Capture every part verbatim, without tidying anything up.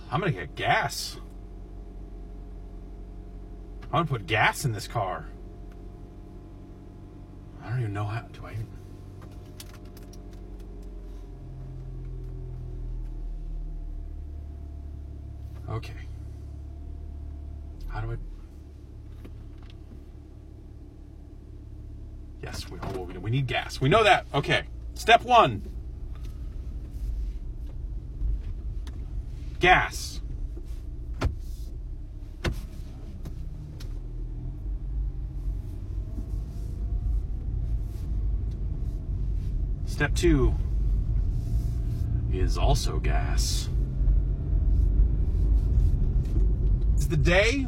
I'm gonna get gas. I'm gonna put gas in this car. I don't even know how. Do I even? Okay. How do I? Yes, we, oh, we need gas. We know that. Okay. Step one. Gas. Step two is also gas. It's the day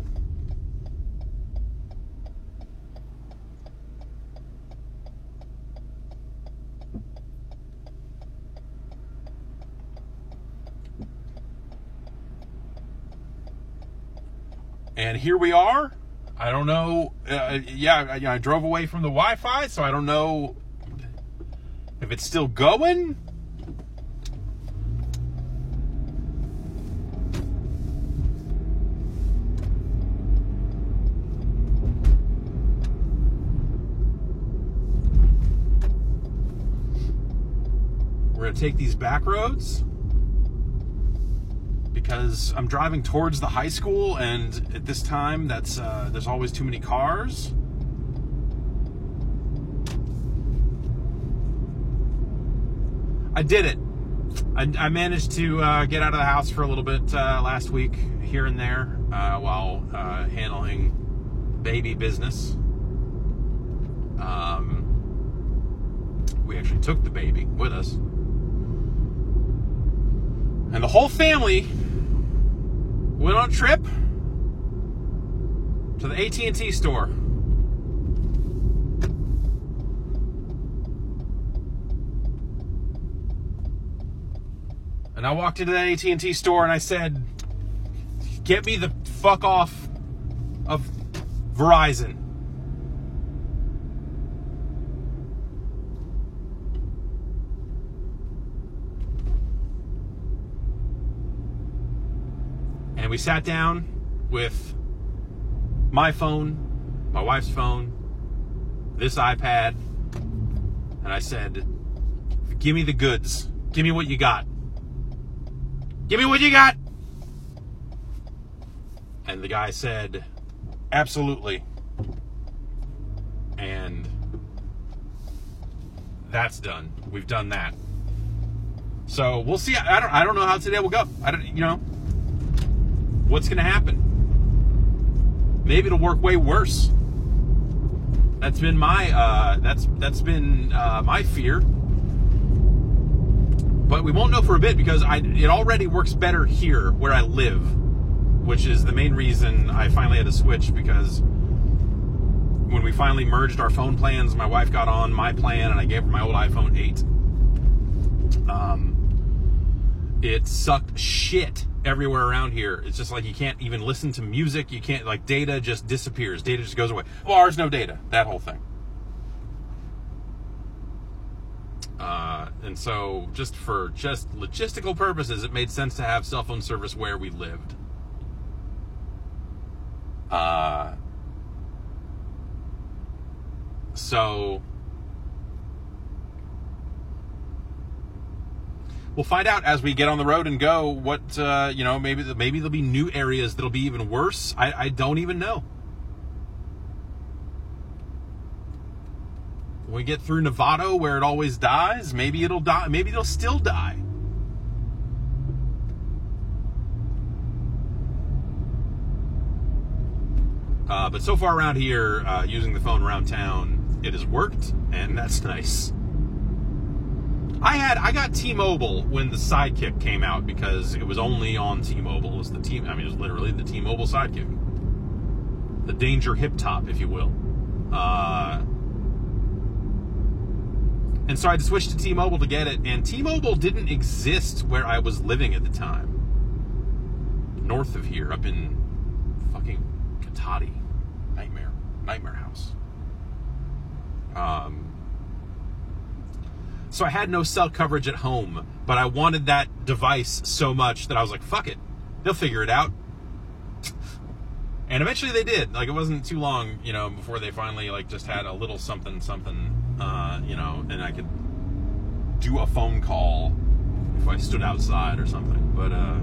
and here we are. I don't know. Uh, yeah, I, I drove away from the Wi-Fi, so I don't know if it's still going. We're going to take these back roads because I'm driving towards the high school, and at this time, that's uh, there's always too many cars. I did it. I, I managed to uh, get out of the house for a little bit uh, last week, here and there, uh, while uh, handling baby business. Um, we actually took the baby with us. And the whole family went on a trip to the A T and T store. And I walked into that A T and T store and I said, get me the fuck off of Verizon. And we sat down with my phone, my wife's phone, this iPad, and I said, give me the goods. Give me what you got. Give me what you got. And the guy said, absolutely. And that's done. We've done that. So we'll see. I don't I don't know how today will go. I don't, you know, what's going to happen? Maybe it'll work way worse. That's been my uh that's that's been uh my fear. But we won't know for a bit because I, it already works better here where I live, which is the main reason I finally had to switch, because when we finally merged our phone plans, my wife got on my plan and I gave her my old iPhone eight. Um, it sucked shit everywhere around here. It's just like you can't even listen to music. You can't, like, data just disappears. Data just goes away. Well, ours, no data. That whole thing. Uh, and so just for just logistical purposes, it made sense to have cell phone service where we lived. Uh, so we'll find out as we get on the road and go what, uh, you know, maybe, maybe there'll be new areas that'll be even worse. I, I don't even know. When we get through Novato, where it always dies, maybe it'll die. Maybe it'll still die. Uh, but so far around here, uh, using the phone around town, it has worked, and that's nice. I had I got T-Mobile when the Sidekick came out because it was only on T-Mobile. It was the T. I mean, it was literally the T-Mobile Sidekick, the Danger Hip Top, if you will. Uh, And so I had to switch to T-Mobile to get it, and T-Mobile didn't exist where I was living at the time. North of here, up in fucking Katati. Nightmare. Nightmare house. Um, so I had no cell coverage at home, but I wanted that device so much that I was like, fuck it. they'll figure it out. And eventually they did. Like, it wasn't too long, you know, before they finally, like, just had a little something, something, uh, you know, and I could do a phone call if I stood outside or something. But, uh...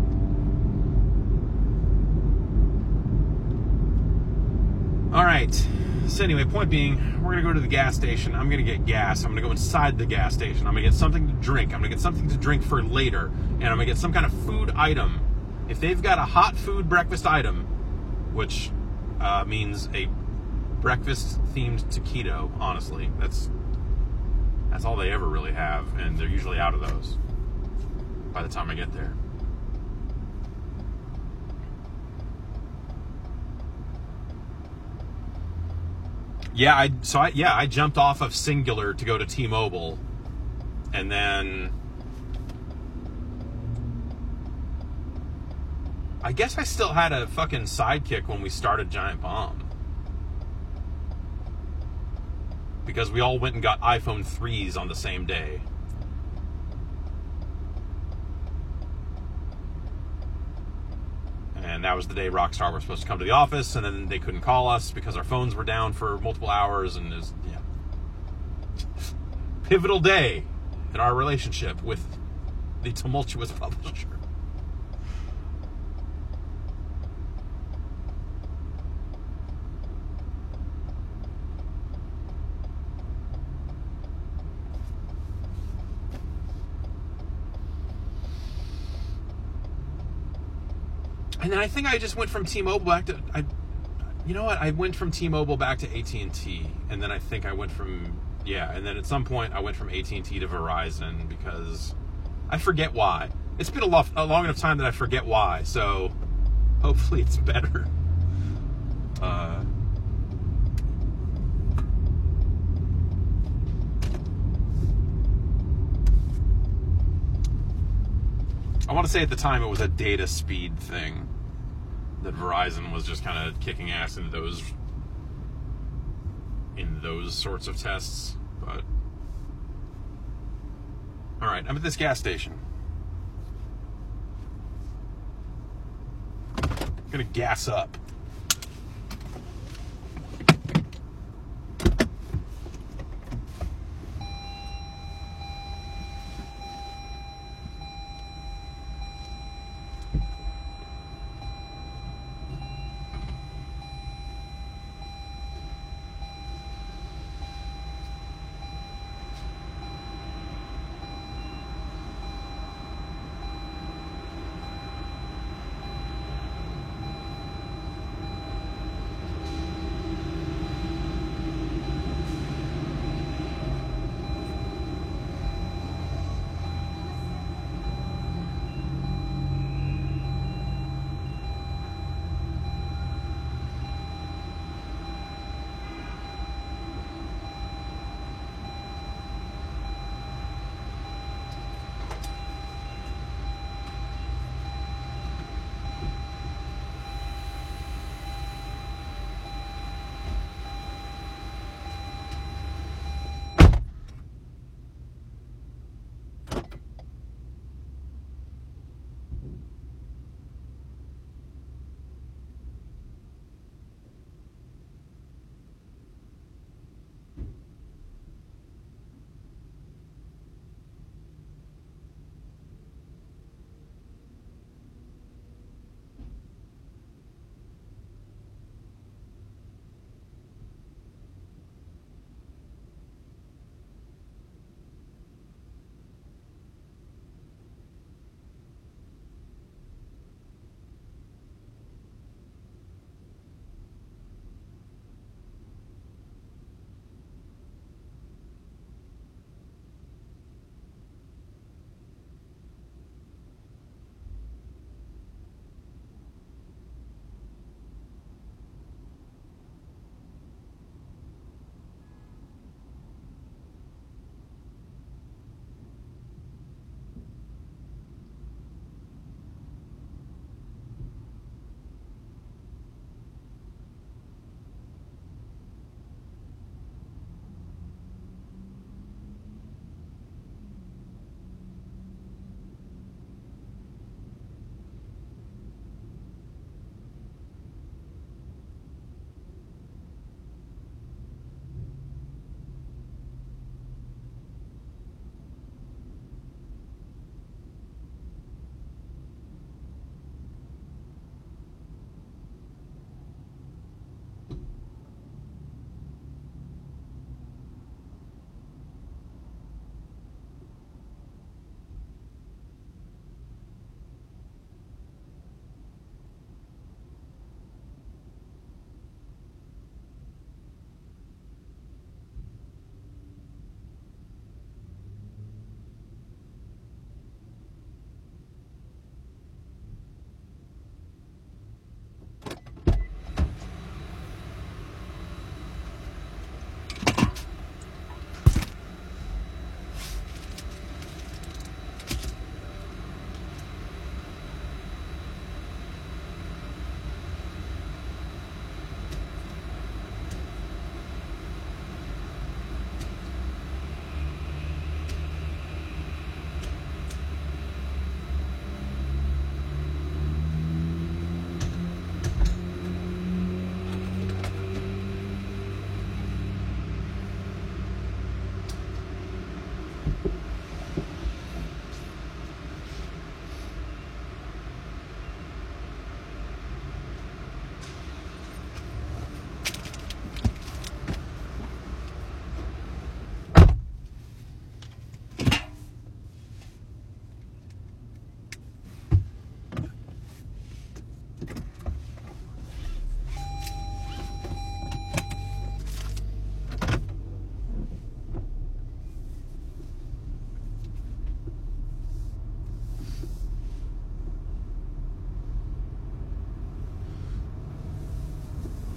Alright. So anyway, point being, we're going to go to the gas station. I'm going to get gas. I'm going to go inside the gas station. I'm going to get something to drink. I'm going to get something to drink for later. And I'm going to get some kind of food item. If they've got a hot food breakfast item, which uh, means a breakfast-themed taquito, honestly. That's that's all they ever really have, and they're usually out of those by the time I get there. Yeah, I so I yeah, I jumped off of Singular to go to T-Mobile, and then I guess I still had a fucking sidekick when we started Giant Bomb. Because we all went and got iPhone threes on the same day. And that was the day Rockstar was supposed to come to the office, and then they couldn't call us because our phones were down for multiple hours, and it was, yeah. Pivotal day in our relationship with the tumultuous publisher. And then I think I just went from T-Mobile back to, I, you know what? I went from T-Mobile back to A T and T, and then I think I went from, yeah, and then at some point I went from A T and T to Verizon because I forget why. It's been a, lo- a long enough time that I forget why, so hopefully it's better. Uh, I want to say at the time it was a data speed thing. That Verizon was just kind of kicking ass in those in those sorts of tests, but all right, I'm at this gas station. I'm gonna gas up.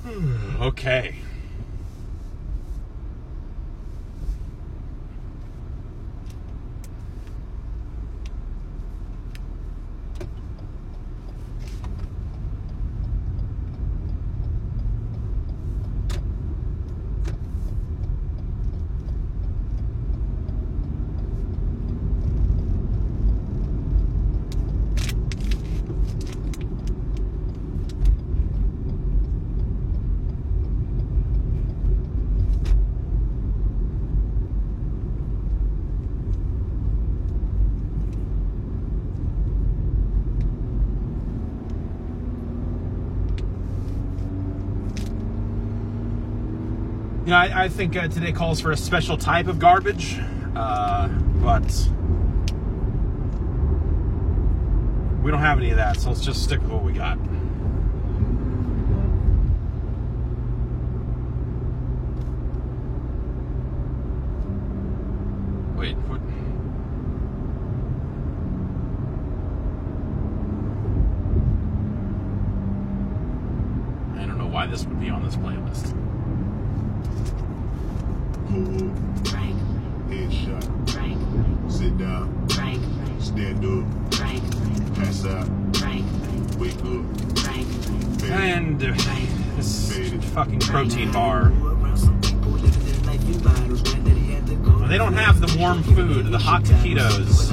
Okay. You know, I, I think uh, today calls for a special type of garbage, uh, but we don't have any of that, so let's just stick with what we got. Wait, what? I don't know why this would be on this playlist. Frank. Headshot. Frank. Sit down. Frank. Stand up. Frank. Pass out. Frank. Wake up. Frank. And uh, this fucking protein bar. They don't have the warm food, the hot taquitos.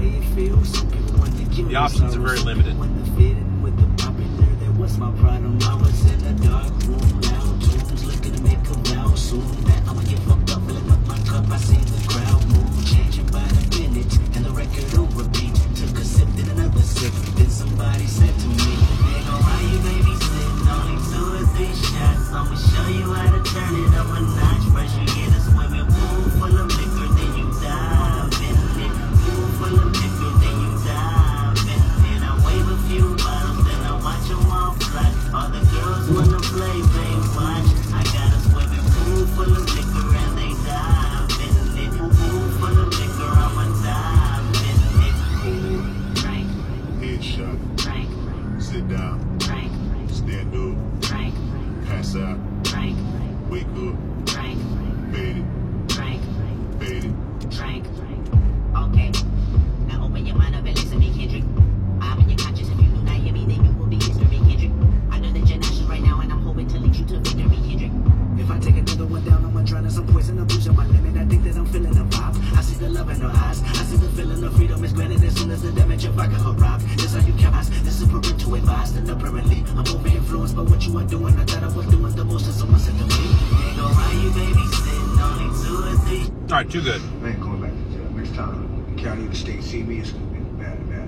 The options are very limited. What's my problem? I was in a dark room, loud tunes, looking to make a vow soon. That I'ma get fucked up, filling up my cup. I see the crowd move, changing by the minute, and the record will repeat. Took a sip, then another sip, then somebody said to me, nigga, why you babysitting? Only two or three shots. I'ma show you how to turn it up a notch. First you get a swimming pool full of liquor, then you dive in it. Pool full of liquor, then you dive in it. I wave a few bottles, then I watch them all fly. All the girls wanna play, babe, watch. I got a swimming pool full of liquor and they dive in it. Pool full of liquor, I'ma dive in it. Frank. Headshot. Frank. Sit down. Frank. Stand up. Frank. Pass out. Frank. Wake up. Frank. Fade it. Frank. Fade it. Frank. Okay. Now open your mind up and listen to me, Kendrick. I'm in your conscience. If you do not hear me, then you will be history, Kendrick. I know that you're not sure right now, and I'm hoping to lead you to victory, Kendrick. If I take another one down, I'm drowning some poison, abuse on my limit. I think that I'm feeling the vibe. I see the love in her eyes. I see the feeling of freedom is granted as soon as the damage of vodka arrives. This how you cast. This is parental advice, and apparently I'm over influenced by what you are doing. I thought I was doing the most, and someone said to me, nigga, why you babysitting? Only two or three. All right, too good. Man, going back to jail. Next time the county or the state see me, it's gonna be bad, bad.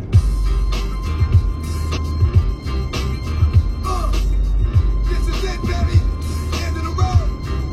Uh, this is it, baby. End of the road.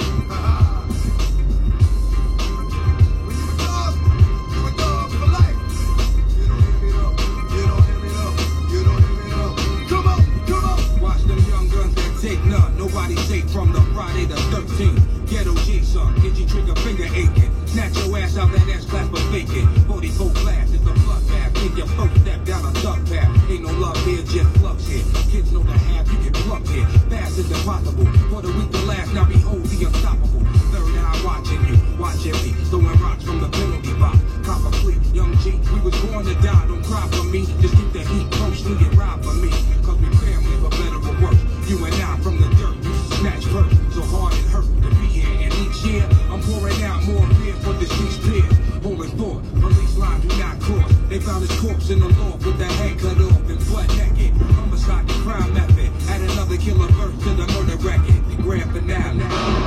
When you a dog, you a dog for life. You don't hear me though. You don't hear me though. You don't hear me though. Come on, come on. Watch them young guns that take none. Nobody safe from the Friday the thirteenth. Ghetto G-son, get your trigger finger aching. Snatch your ass out that ass class for faking. forty-four class, it's a bloodbath. Take your first step down a duck path. Ain't no love here, just flux here. Kids know the half, you can pluck here. Fast as impossible. For the weak to last, now behold the unstoppable. Third eye watching you, watching me. Throwing rocks from the penalty box. Cop a fleet, young G, we was born to die. Don't cry for me, just keep the heat close and get ride for me. Cause we family for better or worse. You and I from the dirt, you snatch birth. So hard it hurt to be here. And each year, I'm pouring out more beer for the streets peer. Holding thought, police line do not cross. They found his corpse in the loft with the head cut off and butt naked. Homicide, the crime method. Add another killer verse to the murder record. The grand finale.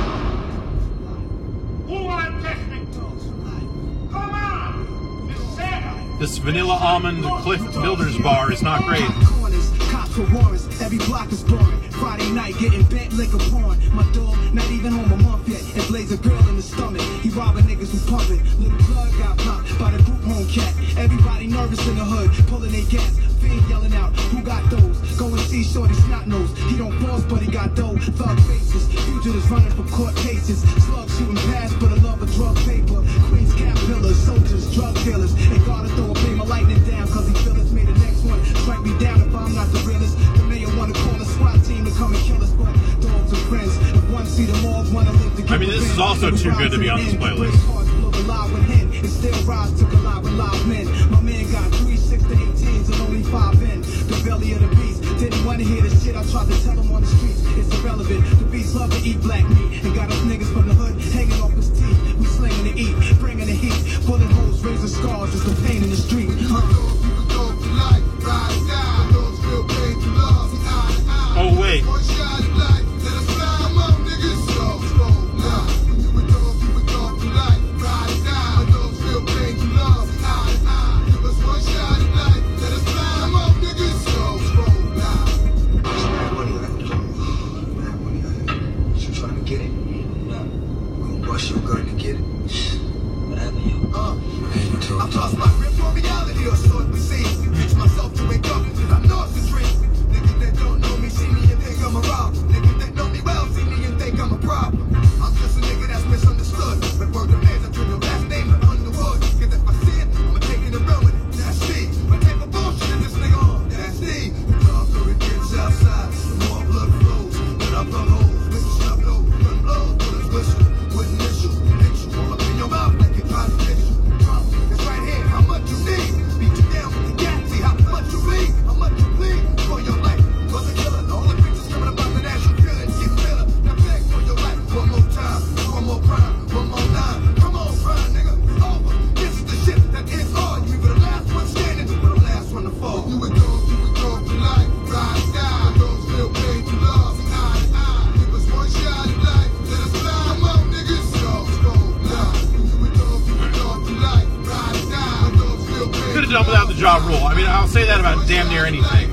Who are testing those? Come on! It's Santa! This vanilla almond Cliff Builders bar is not great. Corners, cops for warrants, every block is boring. Friday night getting bent liquor porn. My dog not even home a month yet, and blaze a girl in the stomach. He robbing niggas who pumping. Little blood got popped by the group home cat. Everybody nervous in the hood, pulling their gas. Fiend yelling out, who got those? Go and see shorty snot nose. He don't pause, but he got dough. Thug faces, fugitives running from court cases. Slugs shooting past for the love of drug paper. Queens cap pillars, soldiers, drug dealers. And gotta throw a beam of lightning down, cause he feel us. May the next one strike me down if I'm not the realest. The mayor wanna call a SWAT team to come and kill us, but dogs are friends. this is also too good to be on this playlist. It still rise to collide with live men. My man got three, six to eighteens and only five in the belly of the beast. Didn't want to hear the shit I tried to tell him on the streets. It's irrelevant. The beast love to eat black meat and got us niggas from the hood hanging off his teeth. We slinging to eat, bringing the heat, pulling holes, raising scars. It's the pain in the street. Huh? Oh wait. I've lost my grip on reality or so it would seem. Teach myself to wake up, cause I know it's a dream. Niggas that don't know me see me and think I'm a rob. Niggas that know me well see me and think I'm a problem. I'm just a nigga that's misunderstood. But word to man, I took your last name to Underwood. Cause if I see it, I'ma take it and run with it. That's me. My type of bullshit is this nigga on. That's me. The darker it gets outside, the more blood flows. But I plug holes, with the shove low, gun blows, bullets whistle, wouldn't issue. Hit you all up in your mouth like you're trying to get you. Right here, how much you need? Beat you down with the gas, see how much you bleed, how much you bleed for your life. Was a killer, all the pictures coming about the national killing, get filler. Now beg for your life, one more time, one more crime, one more line. Come on, run, nigga, it's over. This is the shit that is all. You were the last one standing, but the last one to fall. You would go, you would go for life, ride down. Those still paid to love, eye to eye. Give us one shot at life, let us fly. Come on, niggas, so go live. You would go, you would go for life. Could have done without the Ja Rule. I mean, I'll say that about damn near anything.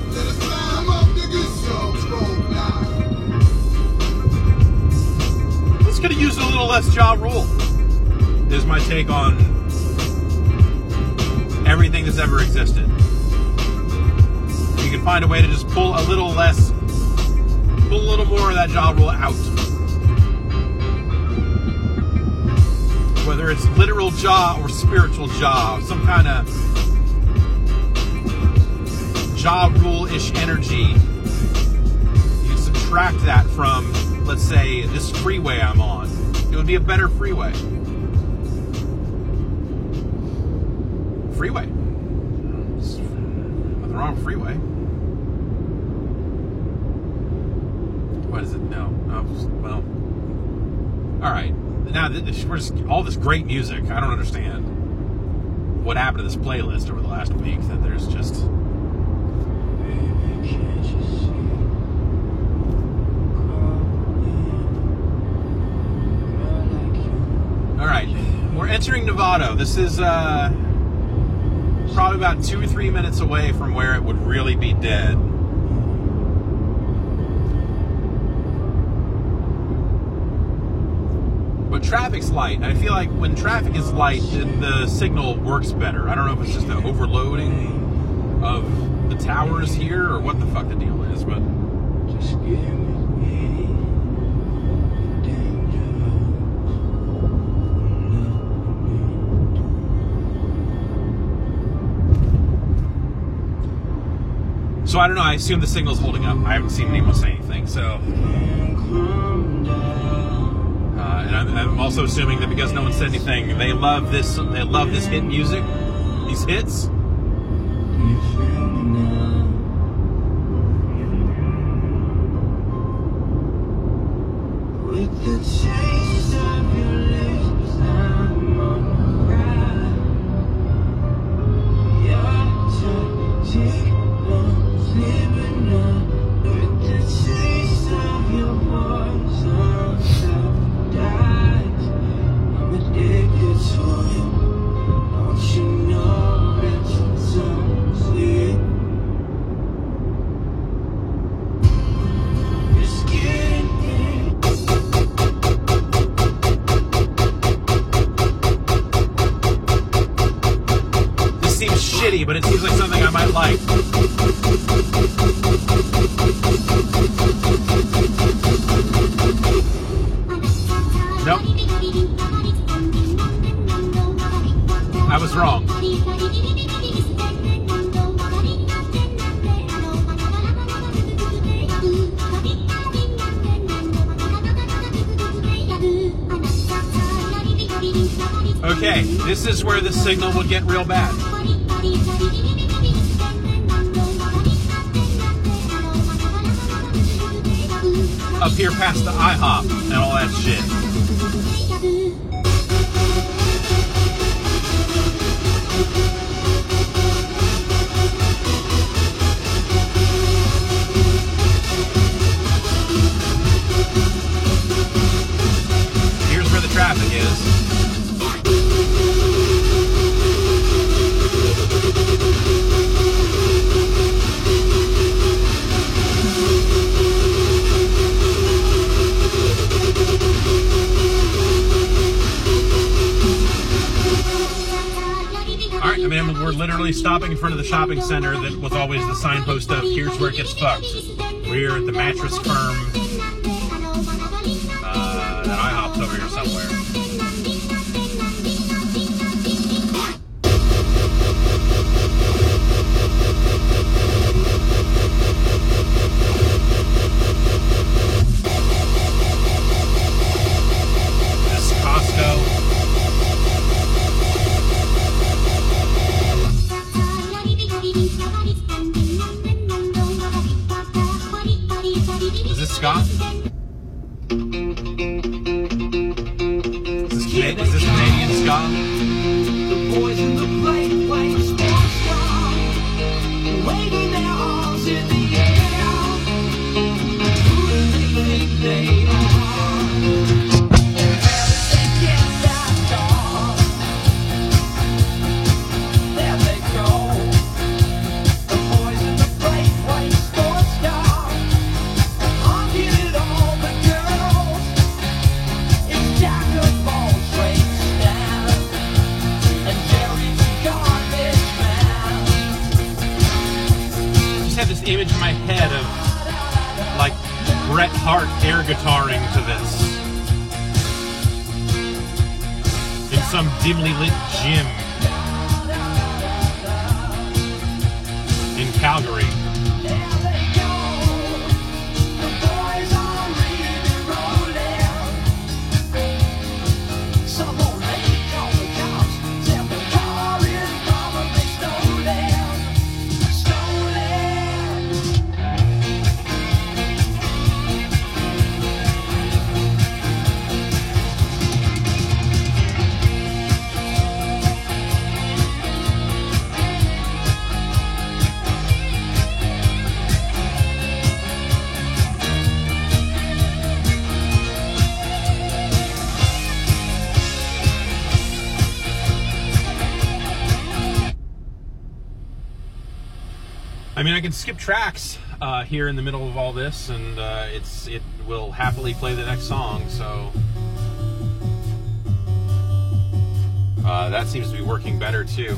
This could have used a little less Ja Rule. Is my take on everything that's ever existed. You can find a way to just pull a little less, pull a little more of that Ja Rule out. Whether it's literal Ja or spiritual Ja, some kind of Ja Rule-ish energy, you subtract that from, let's say, this freeway I'm on. It would be a better freeway. Freeway. There's nothing wrong with freeway. What is it? No. Oh, well. All right. Now, this, we're just, all this great music, I don't understand what happened to this playlist over the last week, that there's just... Alright, we're entering Novato. This is uh, probably about two or three minutes away from where it would really be dead. But traffic's light. I feel like when traffic is light, then the signal works better. I don't know if it's just the overloading of the towers here or what the fuck the deal is, but... Just give me So I don't know, I assume the signal's holding up. I haven't seen anyone say anything, so... Uh, and I'm, I'm also assuming that because no one said anything, they love this. They love this hit music, these hits. With the taste of your lips, I'm on the ride. Your touch, I'm living on. With the taste of your voice, I'm so died. I'm addicted to you. Don't you know that Okay, this is where the signal will get real bad. Up here past the IHOP and all that shit. Here's where the traffic is. Alright, I mean, we're literally stopping in front of the shopping center that was always the signpost of here's where it gets fucked. We're at the Mattress Firm. Uh, that IHOP's over here somewhere. This is Costco. Is this ska? Is this, Can- is this Canadian ska? The boys in the play play sports car, waving their arms in the air. Who do they think they are? They get that dog. There they go. The boys in the play play sports car, honking it all the girls. It's Jack of all trades now, and Jerry's a garbage man. I just have this image in my head of like Bret Hart air guitaring to this in some dimly lit gym in Calgary. There they go. The boys are really rolling. Some old lady called the cops. Said the car is probably stolen. Stolen. I mean, I can skip tracks uh, here in the middle of all this, and uh, it's it will happily play the next song. So uh, that seems to be working better too.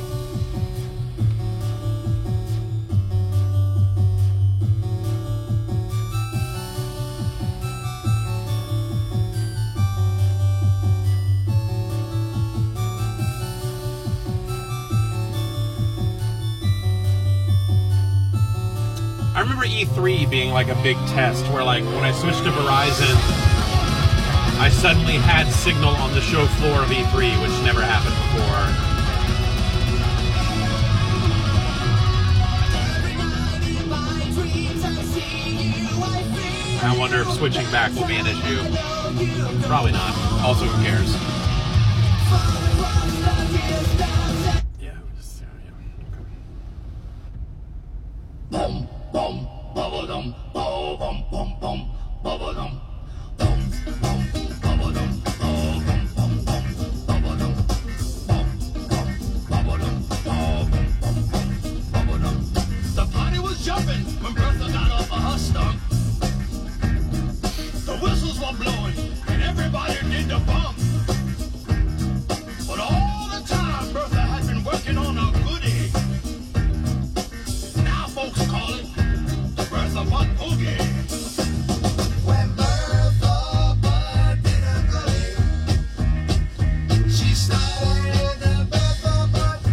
I remember E three being like a big test where, like, when I switched to Verizon, I suddenly had signal on the show floor of E three, which never happened before. I wonder if switching back will be an issue. Probably not. Also, who cares? Yeah, just, uh, yeah. Okay. Bum, bum, bubba-dum, oh, bum, bum, bum, bubba-dum. Bum, bum, bubba-dum, oh, bum, bum, bum, bubba-dum. Bum, bum, bubba-dum, oh, bum, bum, bum, bubba-dum. The party was jumping when Bertha got off of her stump. The whistles were blowing and everybody did the bump. But all the time Bertha had been working on a goodie. Now folks call it the Bertha Butt Boogie. When Bertha Butt did a goodie, she started the Bertha Butt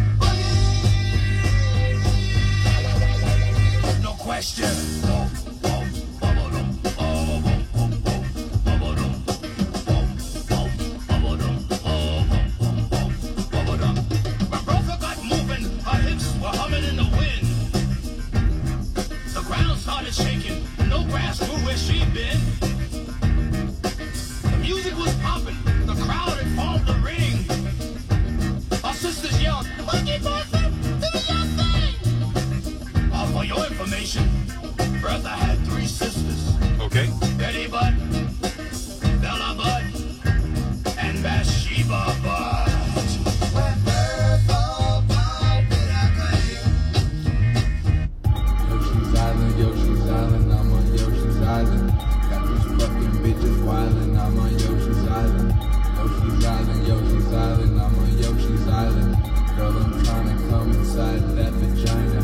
Boogie. No question. Bum, bum, bubba-dum, oh, bum, bum, bum, bubba-dum. Bum, bum, bubba-dum, oh, bum, bum, bum, shaking, no grass grew where she'd been. The music was pumping, the crowd had formed the ring. Our sisters yelled, "Monkey Boyfriend, do your thing!" Uh, for your information, Bertha had three sisters. Okay. Betty Butt, Bella Butt, and Bathsheba Butt. Yoshi's Island, Yoshi's Island, I'm on Yoshi's Island. Got these fucking bitches wildin', I'm on Yoshi's Island. Yoshi's Island, Yoshi's Island, I'm on Yoshi's Island. Girl, I'm tryna come inside that vagina.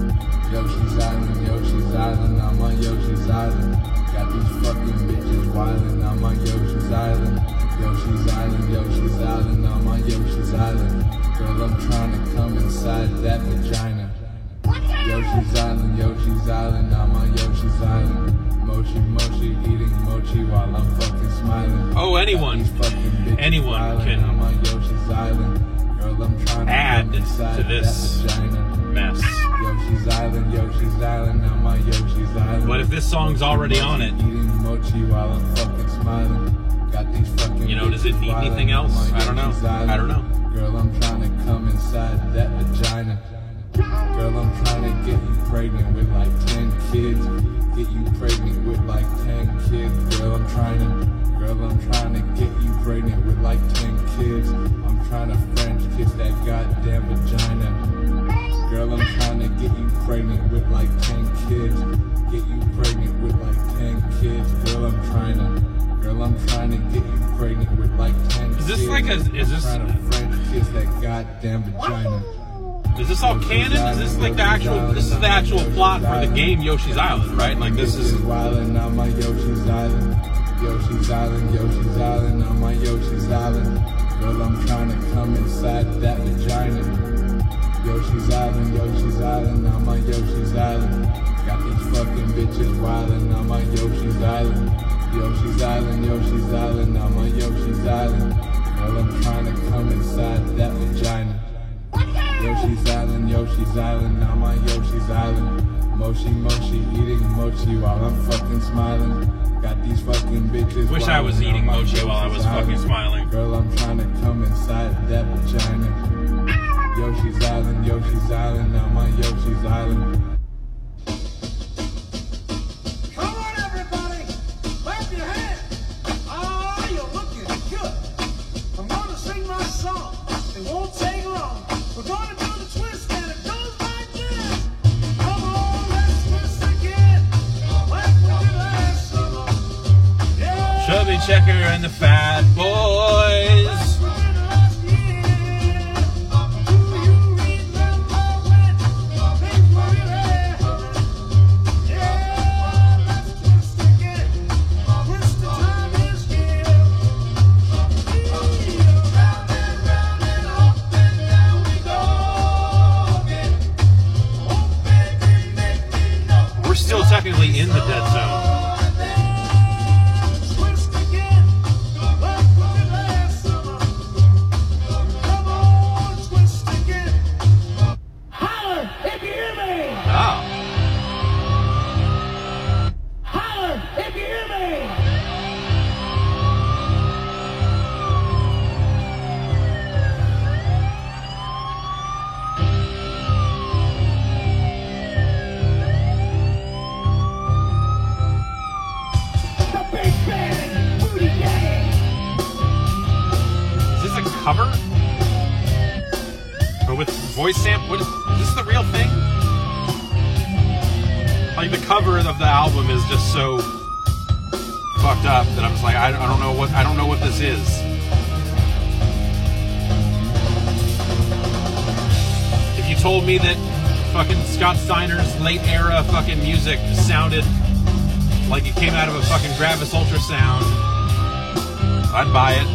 Yoshi's Island, Yoshi's Island, I'm on Yoshi's Island. Got these fucking bitches wildin', I'm on Yoshi's Island. Yoshi's Island, Yoshi's Island, I'm on Yoshi's Island. Girl, I'm tryna come inside that vagina. Yoshi's Island, Yoshi's Island, I'm on Yoshi's Island. Mochi, mochi, eating mochi while I'm fucking smiling. Oh, anyone, These fucking bitches anyone wildin', can I'm on Yoshi's Island. Girl, I'm trying to add come inside to this that vagina. mess. Yoshi's Island, Yoshi's Island, I'm on Yoshi's Island. But if this song's already on it, Eating mochi while I'm fucking smiling. Got these fucking you know, does it bitches need wildin', anything else? I'm on I don't know. Yoshi's Island. I don't know. Girl, I'm trying to come inside that vagina. Girl, I'm trying to get you pregnant with like ten kids. Get you pregnant with like ten kids. Girl, I'm trying to, girl, I'm trying to get you pregnant with like ten kids. I'm trying to French kiss that goddamn vagina. Girl, I'm trying to get you pregnant with like ten kids. Get you pregnant with like ten kids. Girl, I'm trying to, girl, I'm trying to get you pregnant with like ten kids. Is this like a- is this- I'm trying to French kiss that goddamn vagina. is this all canon? Is this like the actual? This is the actual plot for the game Yoshi's Island, right? Like this is. Wildin', I'm on Yoshi's Island. Yoshi's Island, Yoshi's Island, I'm on Yoshi's Island. Girl, I'm trying to come inside that vagina. Yoshi's Island, Yoshi's Island, I'm on Yoshi's Island. Got these fucking bitches wildin', I'm on Yoshi's Island. Yoshi's Island, Yoshi's Island, I'm on Yoshi's Island. Girl, I'm trying to come inside that vagina. Yoshi's Island, Yoshi's Island, I'm on Yoshi's Island. Mochi, mochi, eating mochi while I'm fucking smiling. Got these fucking bitches. Wish I was wildin', eating I'm on mochi while I was Yoshi's fucking Island. smiling. Girl, I'm trying to come inside that vagina. Yoshi's Island, Yoshi's Island, I'm on Yoshi's Island. Come on, everybody. Clap your hands. Oh, you're looking good. I'm going to sing my song. It won't take long. We're going to do the twist, and it goes like this. Come on, let's twist again. Like we did last summer. Yeah. Chubby Checker and the Fat Boys. We're still technically in the dead zone. Holler if you hear me! Oh. Holler if you hear me! The Big Bang Booty Gang! Is this a cover? But with voice sample? What is, is this the real thing? Like the cover of the album is just so fucked up that I'm just like, I, I don't know what I don't know what this is. If you told me that fucking Scott Steiner's late era fucking music sounded like it came out of a fucking Gravis ultrasound, I'd buy it.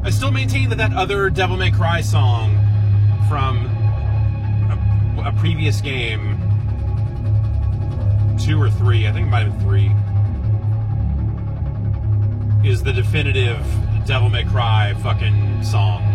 I still maintain that that other Devil May Cry song from a, a previous game, two or three, I think it might have been three, is the definitive Devil May Cry fucking song.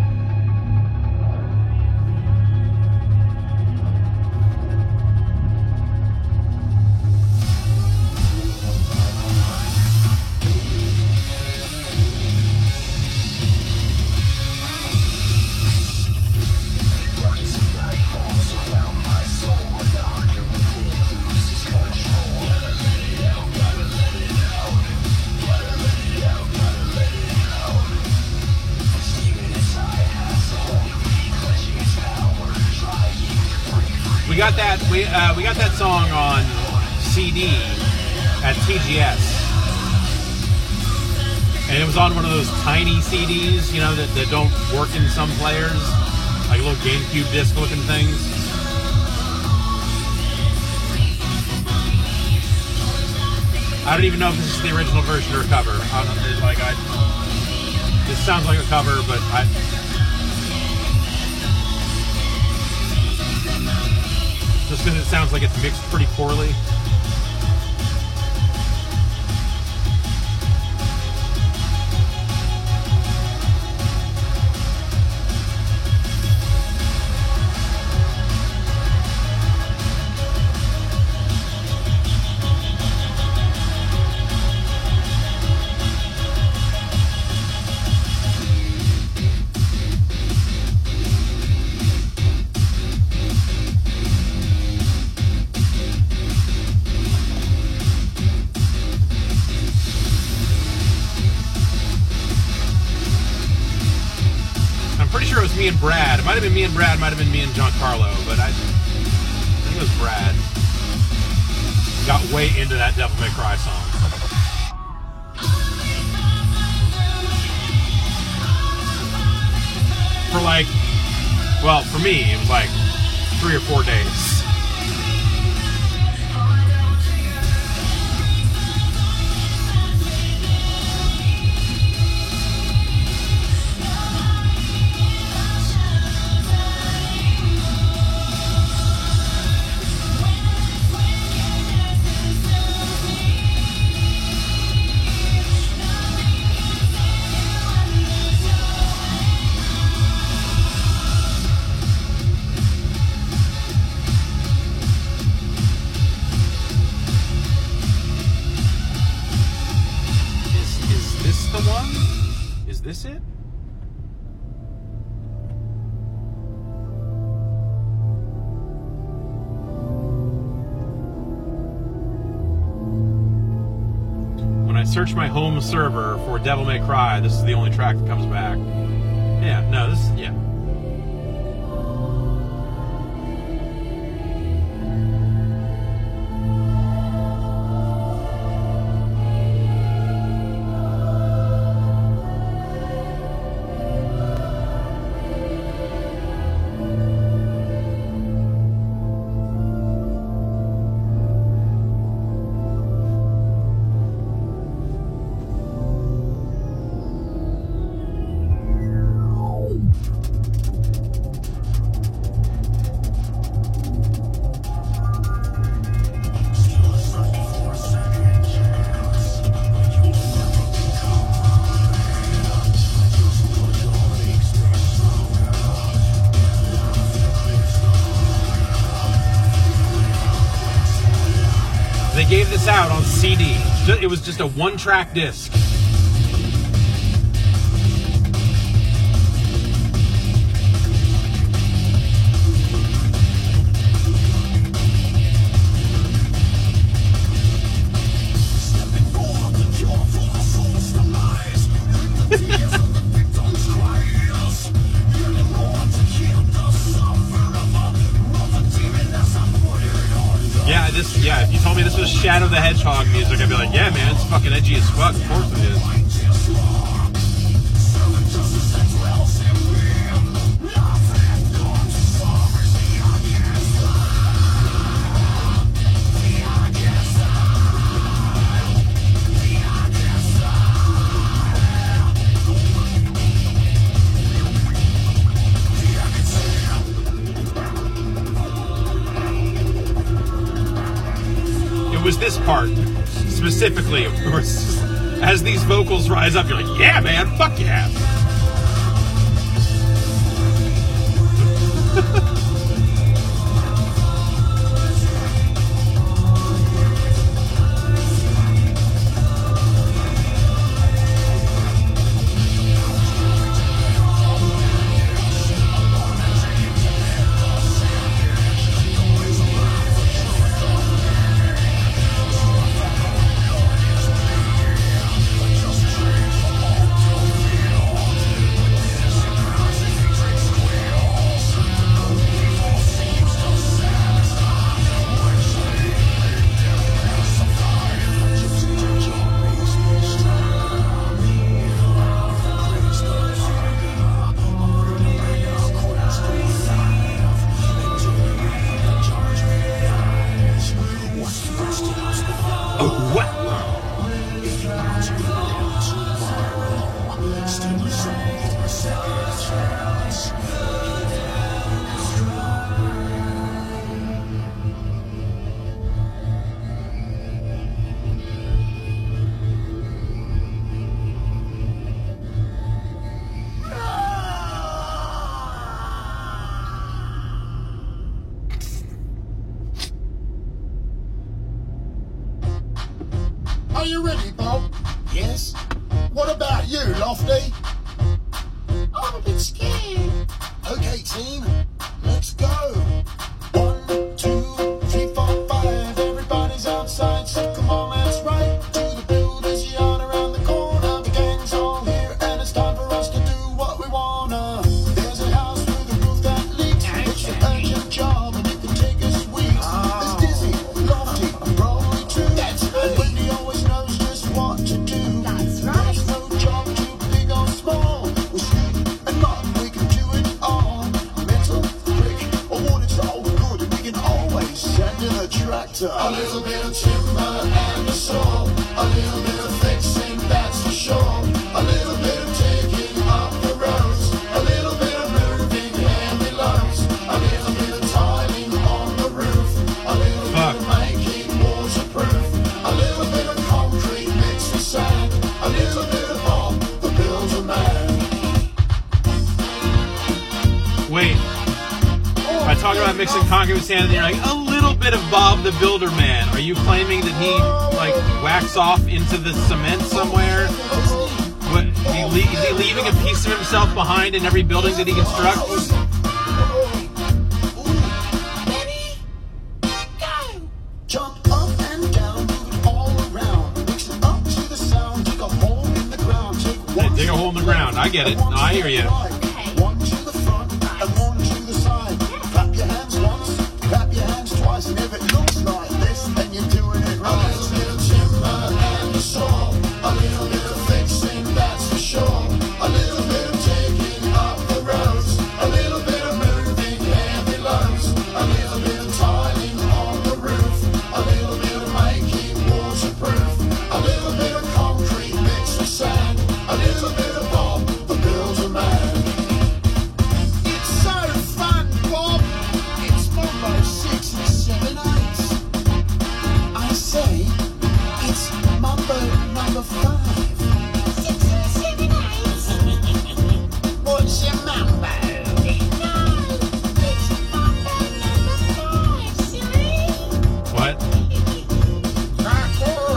We got that we uh, we got that song on C D at T G S, and it was on one of those tiny C Ds, you know, that, that don't work in some players, like little GameCube disc looking things. I don't even know if this is the original version or a cover. I don't know, like I, this sounds like a cover, but I. Just because it sounds like it's mixed pretty poorly. Me and Brad. It might have been me and Brad, might have been me and Giancarlo, but I, I think it was Brad. Got way into that Devil May Cry song. For like, well, for me, it was like three or four days. Is this it? When I search my home server for Devil May Cry, this is the only track that comes back. Yeah, no, this is, yeah. They gave this out on C D. It was just a one-track disc. Yeah, this, yeah, if you told me this was Shadow the Hedgehog music, I'd be like, yeah, man, it's fucking edgy as fuck. Of course it is. specifically, of course, as these vocals rise up, you're like, yeah, man, fuck yeah. Are you ready, Bob? Yes. What about you, Lofty? I'm a bit scared. Okay, team, let's go. One, two, three, four, five. Everybody's outside, so come on, let's ride to the builder's yard around the corner. The gang's all here, and it's time for us to do what we wanna. There's a house with a roof that leaks. It's an urgent job, and it can take us weeks. There's Dizzy, Lofty, Rolly too. That's right. Wendy always knows just what to do. That's right. There's no job too big or small. We're Snoop and Martin, we can do it all. Metal, brick, or wood, it's all good, and we can always send in a tractor. A little bit of timber and a saw. A little bit of fixing, that's for sure. A little bit of taking up the roads. A little bit of moving heavy loads. A little bit of tiling on the roof. A little Fuck. bit of making waterproof. A little bit of concrete mixed with sand. A little bit of Bob, the builder man. Wait. I talk about mixing concrete with sand, and you're like, a little bit of Bob the Builder Man. Are you claiming that he, like, whacks off into the cement somewhere? What, he le- is he leaving a piece of himself behind in every building that he constructs? Ready? Go! Jump up and down, move it all around. Mix it up to the sound, dig a hole in the ground. Take Hey, one dig a hole in the ground. I get it. No, I hear you. One to the front and one to the side. Clap your hands once, clap your hands twice, and if it looks like this, then you're doing it right. A little bit of timber and a saw. A little bit of fixing, that's for sure. A little bit of taking up the roads. A little bit of moving heavy loads. A little bit of tiling on the roof. A little bit of making waterproof. A little bit of concrete mixed with sand. A little bit of Bob, the builder man. It's so fun, Bob. It's Mambo six and seven eights. I say, it's Mambo number five. Six and seven eights. What's your Mambo? No, it's Mambo number five, silly. What? Tractor,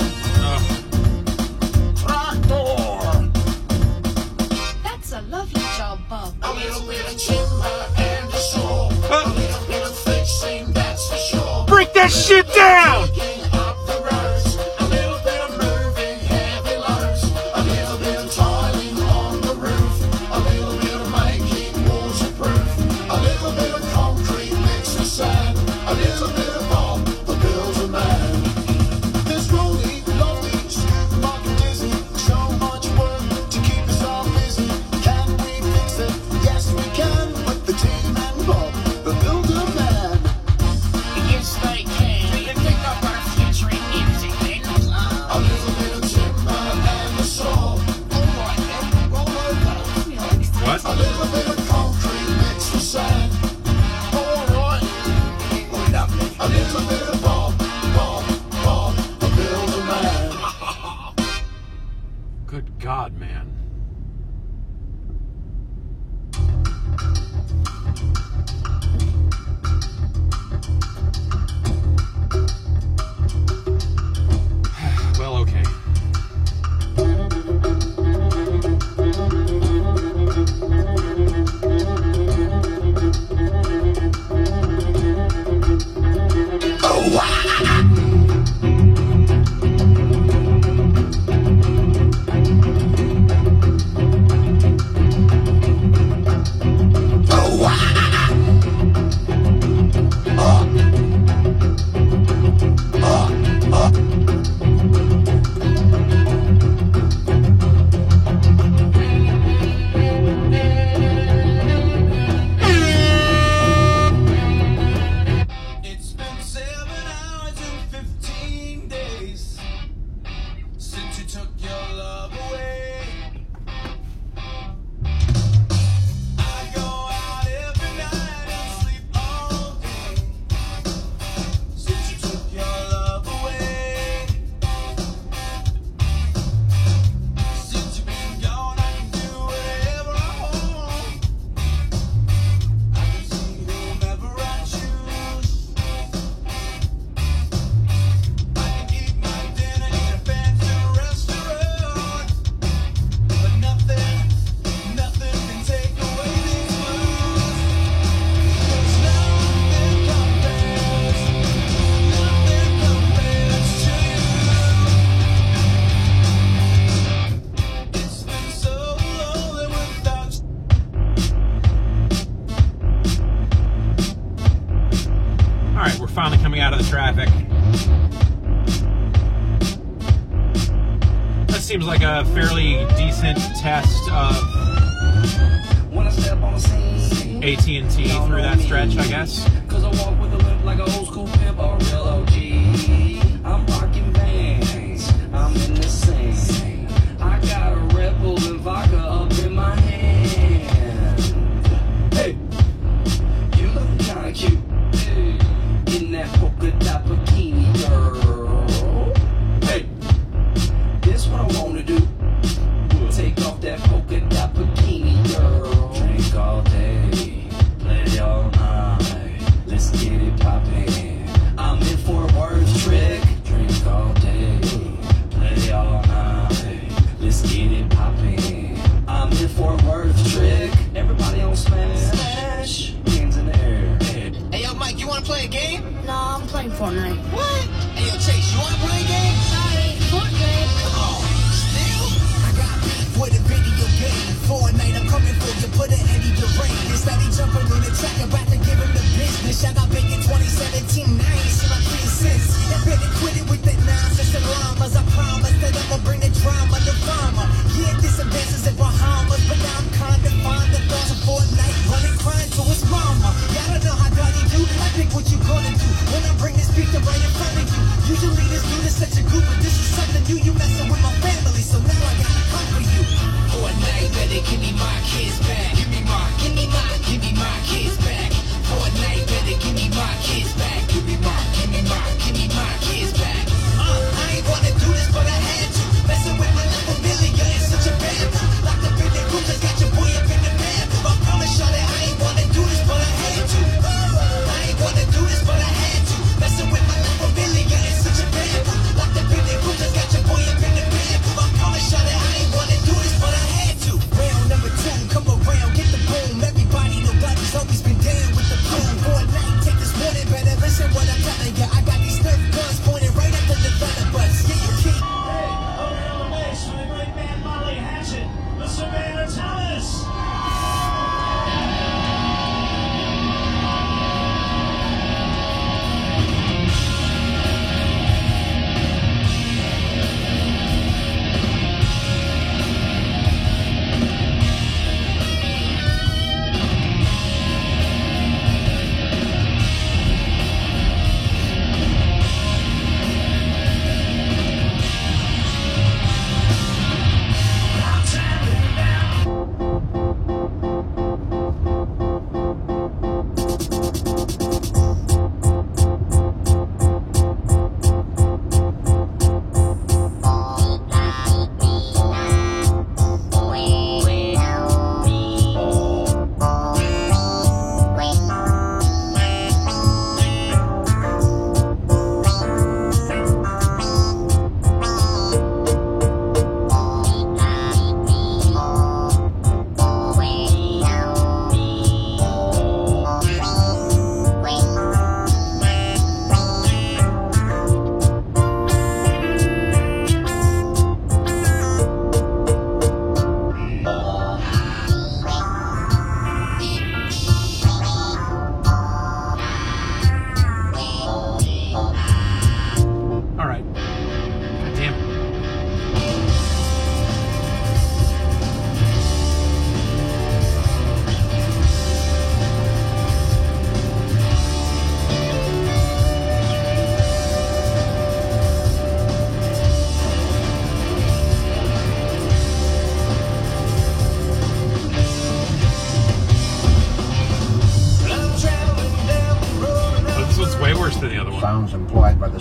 Oh, tractor. That's a lovely job, Bob. A little bit of timber and a saw. A little bit of fixing, that's for sure. break that shit down! Taking up the roads. A little bit of moving heavy loads. A little bit of tiling on the roof. A little bit of making waterproof. A little bit of concrete mixed with sand. A little bit of Bob, the builder man. There's Rolly, Lofty, Snoop, Mark and Dizzy. So much work to keep us all busy. Can we fix it? Yes, we can. With the team and Bob, the builder man. Yes, they can. They can pick up Good God, man. Well, okay. It's been seven hours and fifteen days since you took your love away. I go out every night and sleep all day since you took your love away. Since you've been gone, I can do whatever I want. I can see whomever I choose. I can eat my dinner in a fancy restaurant, but nothing, nothing can take away these blues. 'Cause nothing compares, nothing compares to you. It's been so lonely without you. All right, we're finally coming out of the traffic. That seems like a fairly decent test of When I step on the scene, A T and T through that stretch, I guess. cause I walk with a limp like an old school pimp or a real O G. I'm rocking Vans, I'm in the scene. I got a Red Bull and vodka up in my hand. Hey, you look kinda cute, hey, in that polka dot bikini, girl. Hey, this what I wanna do. Take off that polka dot bikini, girl. Drink all day, play all night. Let's get it poppin'. I'm in for a words trick. Drink all day, play all night. Let's get it poppin'. I'm in for a words trick. Everybody on smash, smash. Hands in the air. Hey, yo, Mike, you wanna play a game? No, I'm playing Fortnite. What? Hey, yo, Chase, you wanna play a game? Sorry, Fortnite. Come on, still? I got beef with a video game. Fortnite, I'm coming for you. Put an Eddie to rain. Steady jumping on the track, about to give him the business. Shout out back in twenty seventeen, I ain't seen my three cents. I better quit it with that nonsense and llamas. I promise that I'ma bring the drama, the drama. Yeah, this advances in Bahamas, but now I'm kinda fond of thoughts of Fortnite. Running crying to his mama. Y'all don't know how dirty do. I think what you gonna do when I bring this picture right in front of you. Usually this dude is such a group, but this is something new. You messing with my family, so now I gotta come for you. Fortnite, better give me my kids back. Give me my, give me my, give me my kids back. Fortnite, better give me my kids back. Give me my, give me my, give me my kids back. Uh, I ain't wanna do this, but I had to. Messing with my little familiar is such a bad move. Locked up in the room, just got your boy up in the bathroom. I promise y'all that I ain't wanna do this, but I had to. I ain't wanna do this, but I had to. Messing with my little familiar is such a bad move. Locked up in the room, just got your boy up in the bathroom. I promise y'all that I ain't wanna do this, but I had to. Round number two, come around, get the boom. Everybody know God is always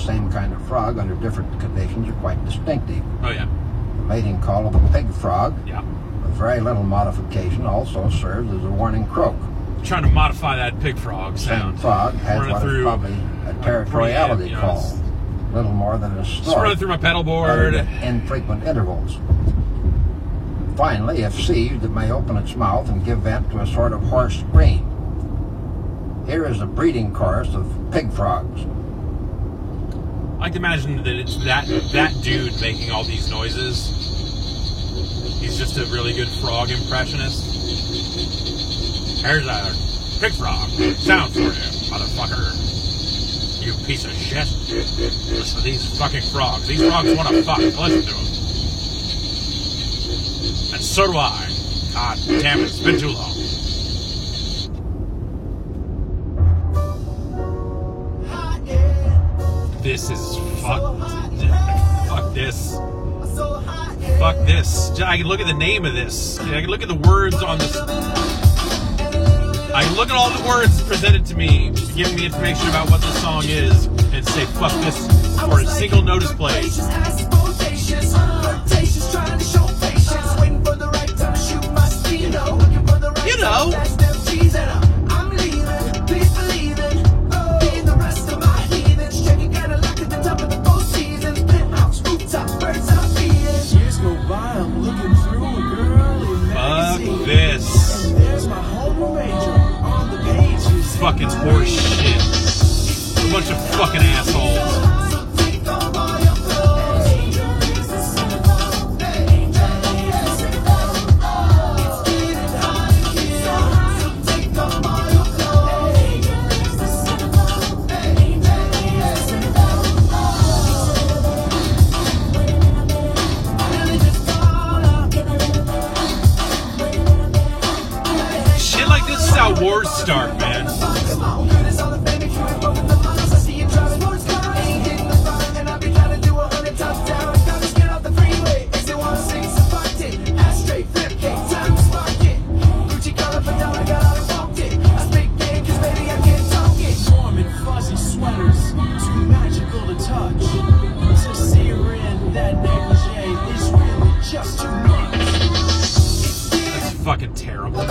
same kind of frog under different conditions are quite distinctive. Oh, yeah. The mating call of a pig frog, Yeah. with very little modification, also serves as a warning croak. Trying to modify that pig frog Same sound. frog has Running what is through probably a like territoriality preamp, you know, call, it's- little more than a Just snort, running through my pedal uttered board. at infrequent intervals. Finally, if seized, it may open its mouth and give vent to a sort of hoarse scream. Here is a breeding chorus of pig frogs. I like to imagine that it's that that dude making all these noises. He's just a really good frog impressionist. Here's a pig frog sound for you, motherfucker. You piece of shit. Listen to these fucking frogs. These frogs want to fuck. Listen to them. And so do I. God damn it, it's been too long. This is fuck. Fuck this. Fuck this. I can look at the name of this. I can look at the words on this. I can look at all the words presented to me, giving me information about what the song is, and say fuck this for a single notice play. You know. Fuck this. Fucking horse shit. A bunch of fucking assholes. Shit like this is how wars start, man. Warm and fuzzy sweaters, too magical to touch. To see her in that negligee is really just too much. That's fucking terrible.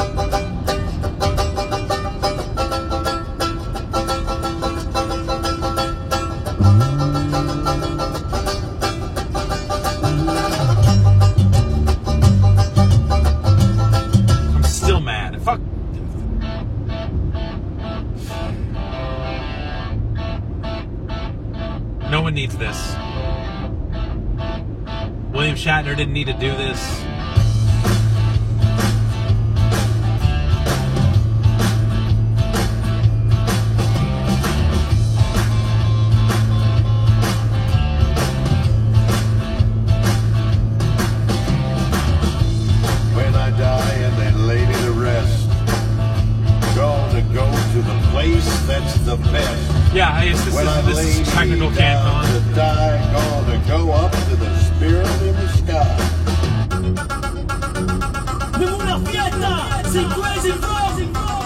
I'm still mad. Fuck. No one needs this. William Shatner didn't need to do this. When I die and then lay me to rest, gonna go to the place that's the best. Yeah, it's, this, When I is, this lay is me technical down Canton. to die, gonna go up to the spirit in the sky. Ninguna fiesta sin crazy frog.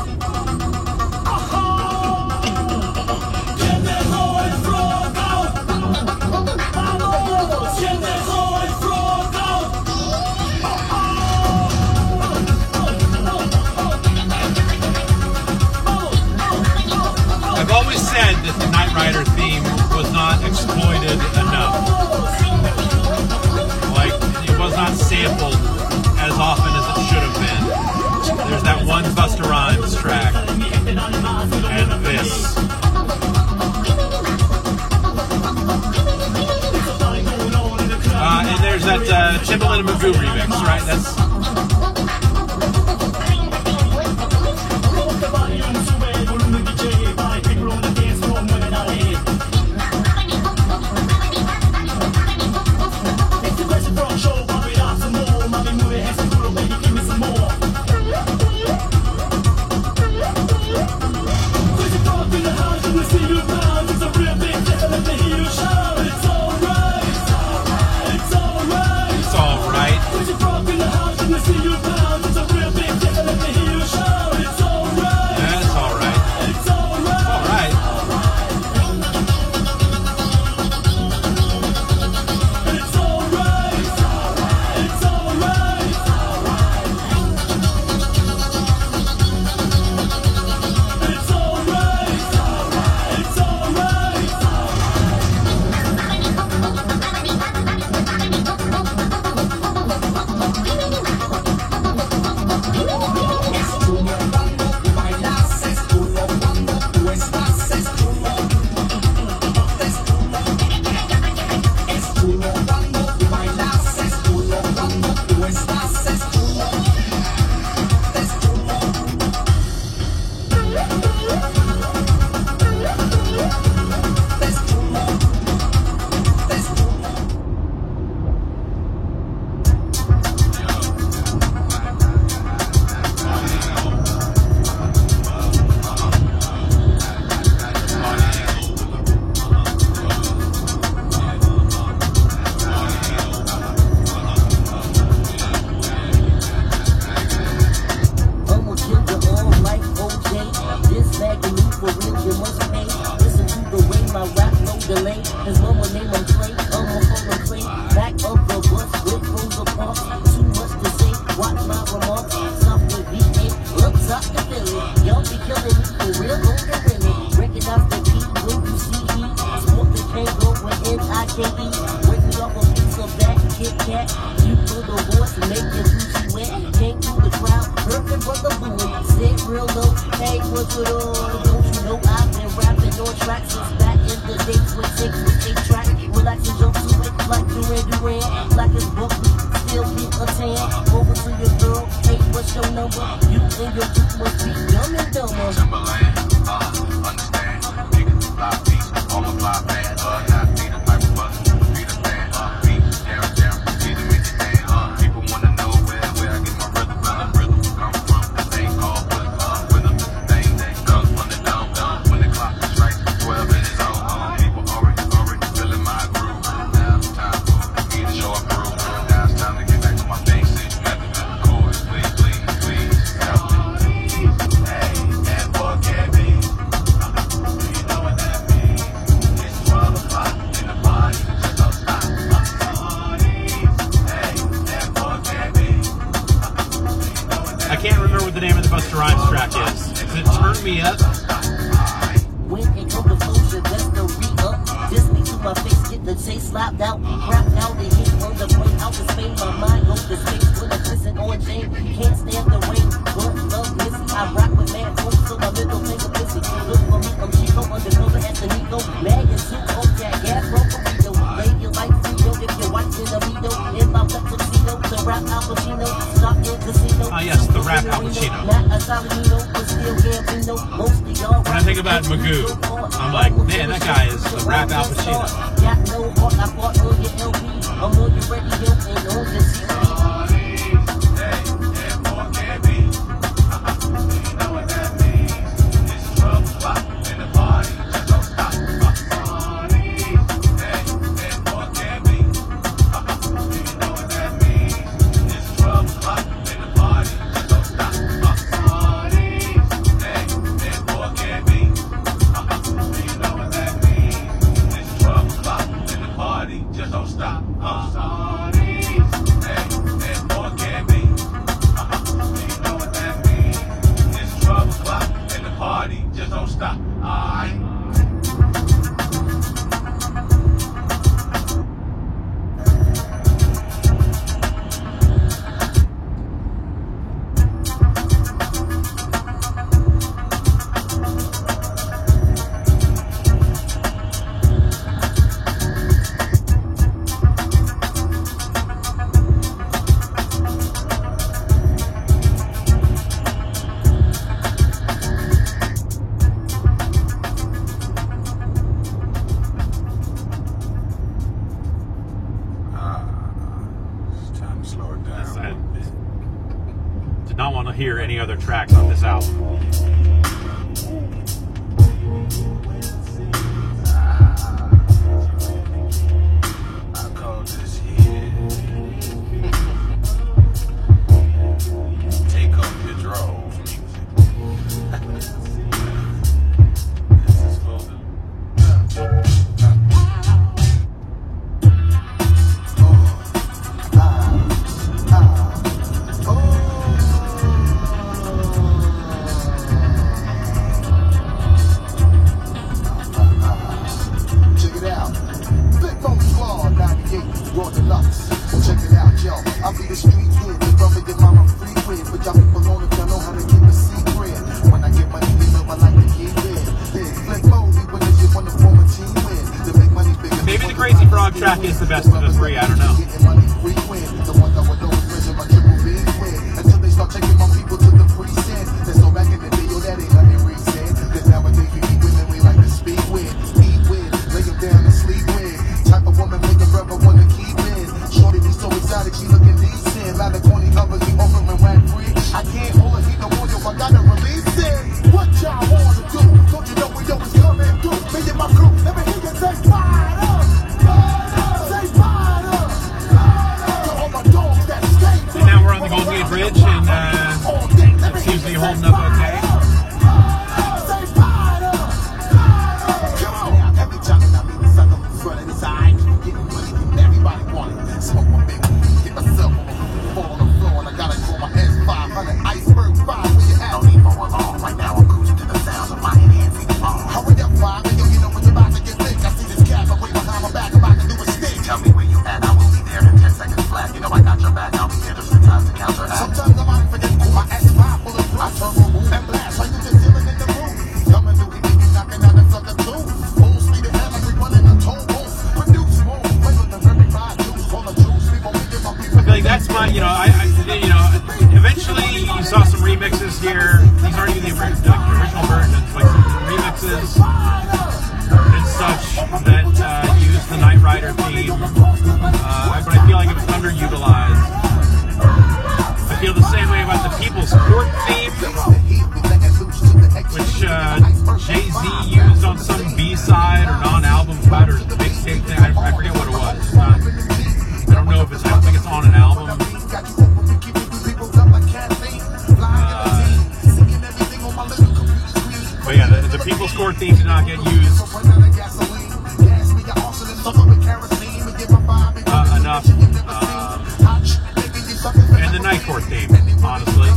¿Quién dejó el frog out? Vamos, ¿quién dejó el frog out? I've always said that the Knight Rider theme was not exploited enough. Like, it was not sampled as often as it should have been. There's that one Busta Rhymes track, and this. Uh, and there's that uh, Timbaland and Magoo remix, right? That's. It's all right. See you was good on. Don't you know I've been rapping on tracks since back in the days when six was eight track. Relax and jump to it like Duran Duran. Black as Brooklyn, still get a tan. Over to your girl, hey, what's your number? You and your dude must be dumb and dumber. Timberland, uh, understand. Niggas fly beats, all my fly band. Uh, not be the pipe buzzer, be the fan. Uh, beat down, down, be the midget man. Uh, people wanna know where, where I get my rhythm, where the rhythm come from. The thing called with, uh, with them. Thing that comes from the dumb dumb. When the clock is right, twelve minutes on. Uh, people already, already feeling my groove. Now it's time for me to show up through. Now it's time to get back to my basic method. Of course, please, please, please, help me. Hey, that boy can't be. You know what that means? It's twelve o'clock in the party. Just don't stop. Hey, that boy can't be. I can't remember what the name of the Busta Rhymes track is. Is it Turn Me Up? When it comes to closure, that's the re-up. This me to my face, get the taste slapped out. Crap out the heat on the plane, out the Spain. My mind goes to space when I'm pissing on Jane. Can't stand the rain, but love Missy. I rock with man, close to my middle finger pissy. Look for me, I'm Chico, undercover at the Nico. Mad and two, oh yeah, gas, bro, burrito. Lay your life Frito, if you're watching a video. In my left tuxedo, the rap Al Pacino. Stop in casino. Ah, yes, the rap Al Pacino. Not a Salino, but still Gambino. Most of y'all When I think about Magoo, I'm like, man, that guy is the rap Al Pacino. Got no heart, I fought on your L P. I'm on your radio and on the C D. Just don't stop. Uh, sorry. Hey, that boy can't be. Uh-huh. You know what that means? It's twelve o'clock and the party just don't stop. Alright. Did not want to hear any other tracks on this album. I call this here. Take off your drawers music. This is for the track is the best of the three, I don't know. Until they start taking my people to the precinct. There's no back in the day, yo, that ain't nothing recent. Cause nowadays we keep women we like to speak with, eat with, lay them down and sleep with. Type of woman make a brother wanna keep in. Shorty be so exotic, she looking decent. Lot of corny covers, he offering rap free. I can't hold it, he no more, yo, I gotta release it. What y'all wanna do? Don't you know we always coming through? Me and my crew, let me hear you say fire up. Now we're on the Golden Gate Bridge, and uh, it seems to be holding up okay. Sometimes I'm out for this, my ass five bulletproof. I turn and blast, like you just dealing in the songs here. These aren't even the ori- the original versions, like some remixes and such that uh, use the Knight Rider theme. Uh, but I feel like it was underutilized. I feel the same way about the People's Court theme, which uh, Jay-Z used on some B-side or non-album cut or mixtape thing. I, I forget what it was. It's not, I don't know if it's, I don't think it's on an album. Uh, but yeah, the, the People's Court theme did not get used uh, enough. Um, and the Night Court theme, honestly.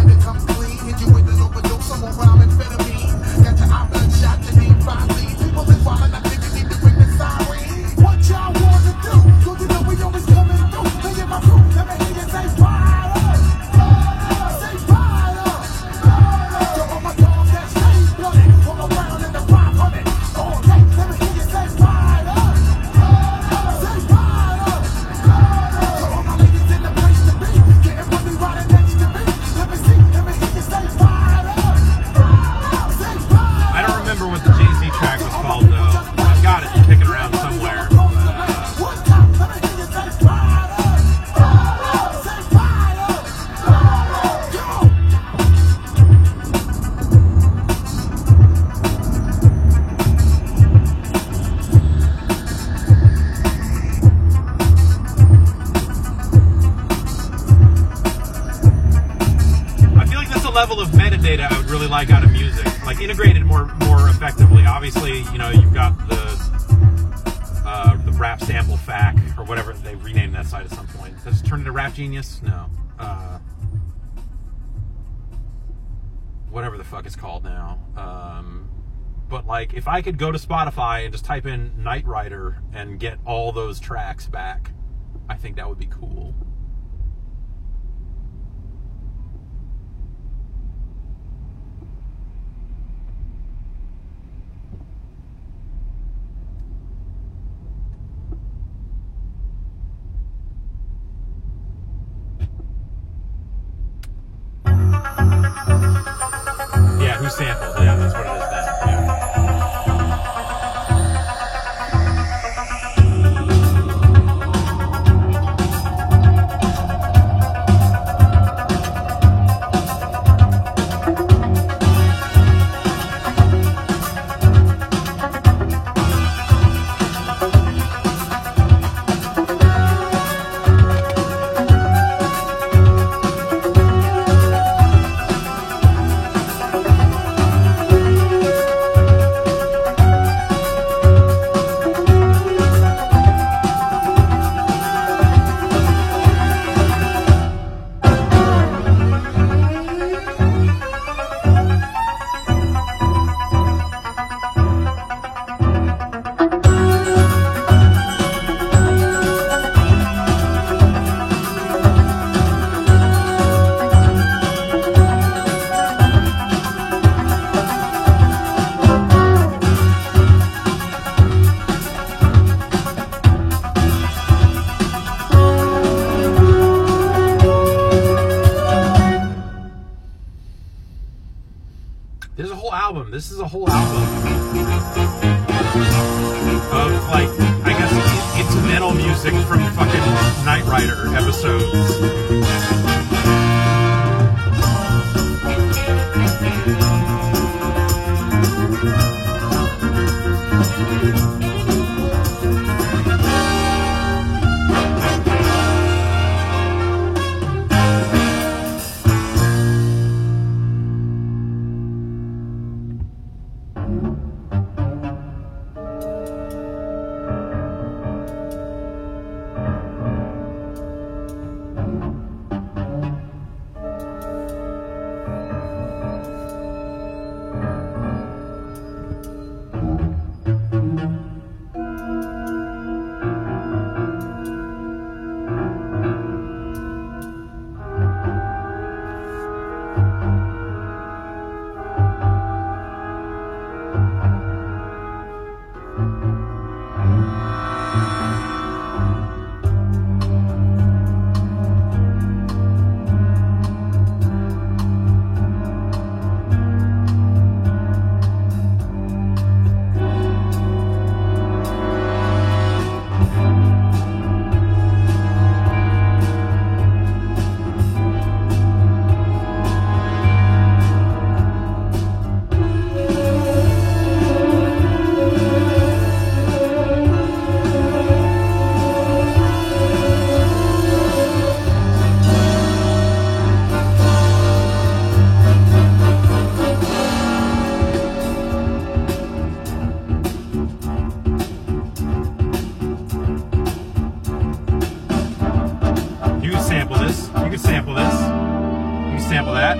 Level of metadata I would really like out of music, like integrated more more effectively. Obviously, you know, you've got the uh, the Rap Sample F A Q or whatever they renamed that site at some point. Does it turn into Rap Genius? No, uh, whatever the fuck it's called now. Um, but like, if I could go to Spotify and just type in Knight Rider and get all those tracks back, I think that would be cool. Yeah, who sampled? Yeah, that's what it is then. There's a whole album. This is a whole album of, like, I guess incidental music from fucking Knight Rider episodes. me sample that.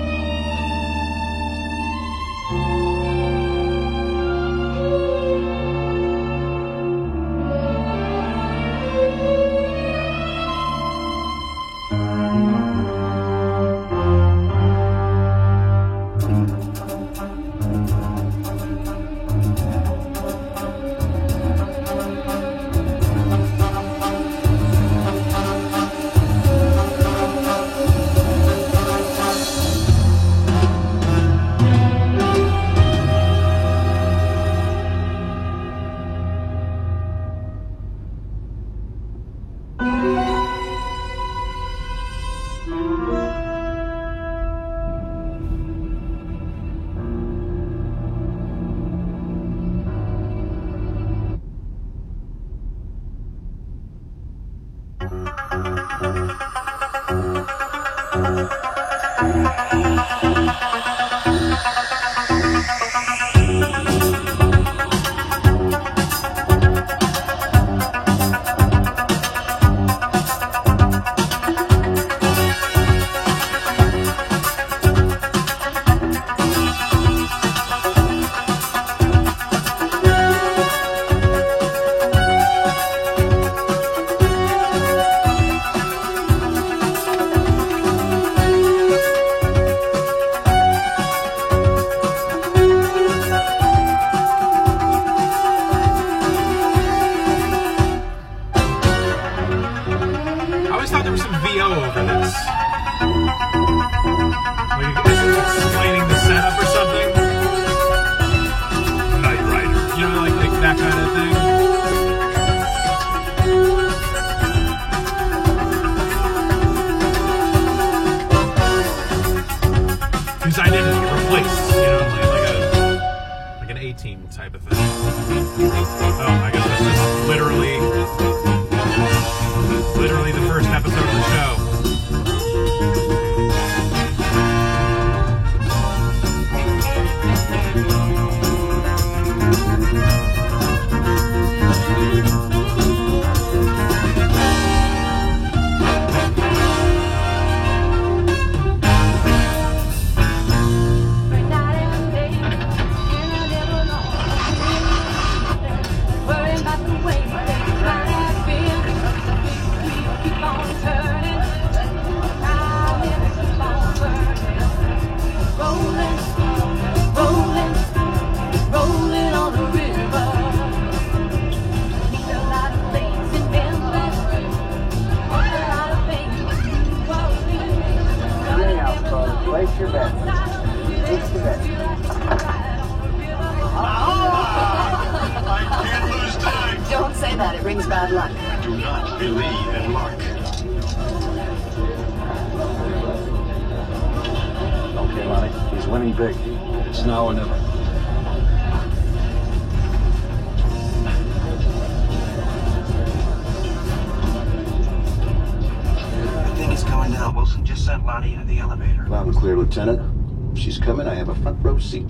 Lieutenant, she's coming. I have a front row seat.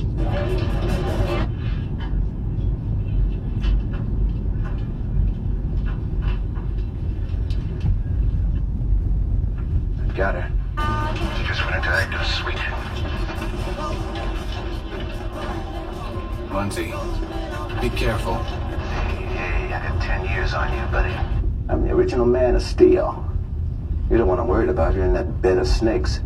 I got her. She just went into active suite. Muncie, be careful. Hey, hey, I got ten years on you, buddy. I'm the original Man of Steel. You're the one I'm worried about. You're in that bed of snakes.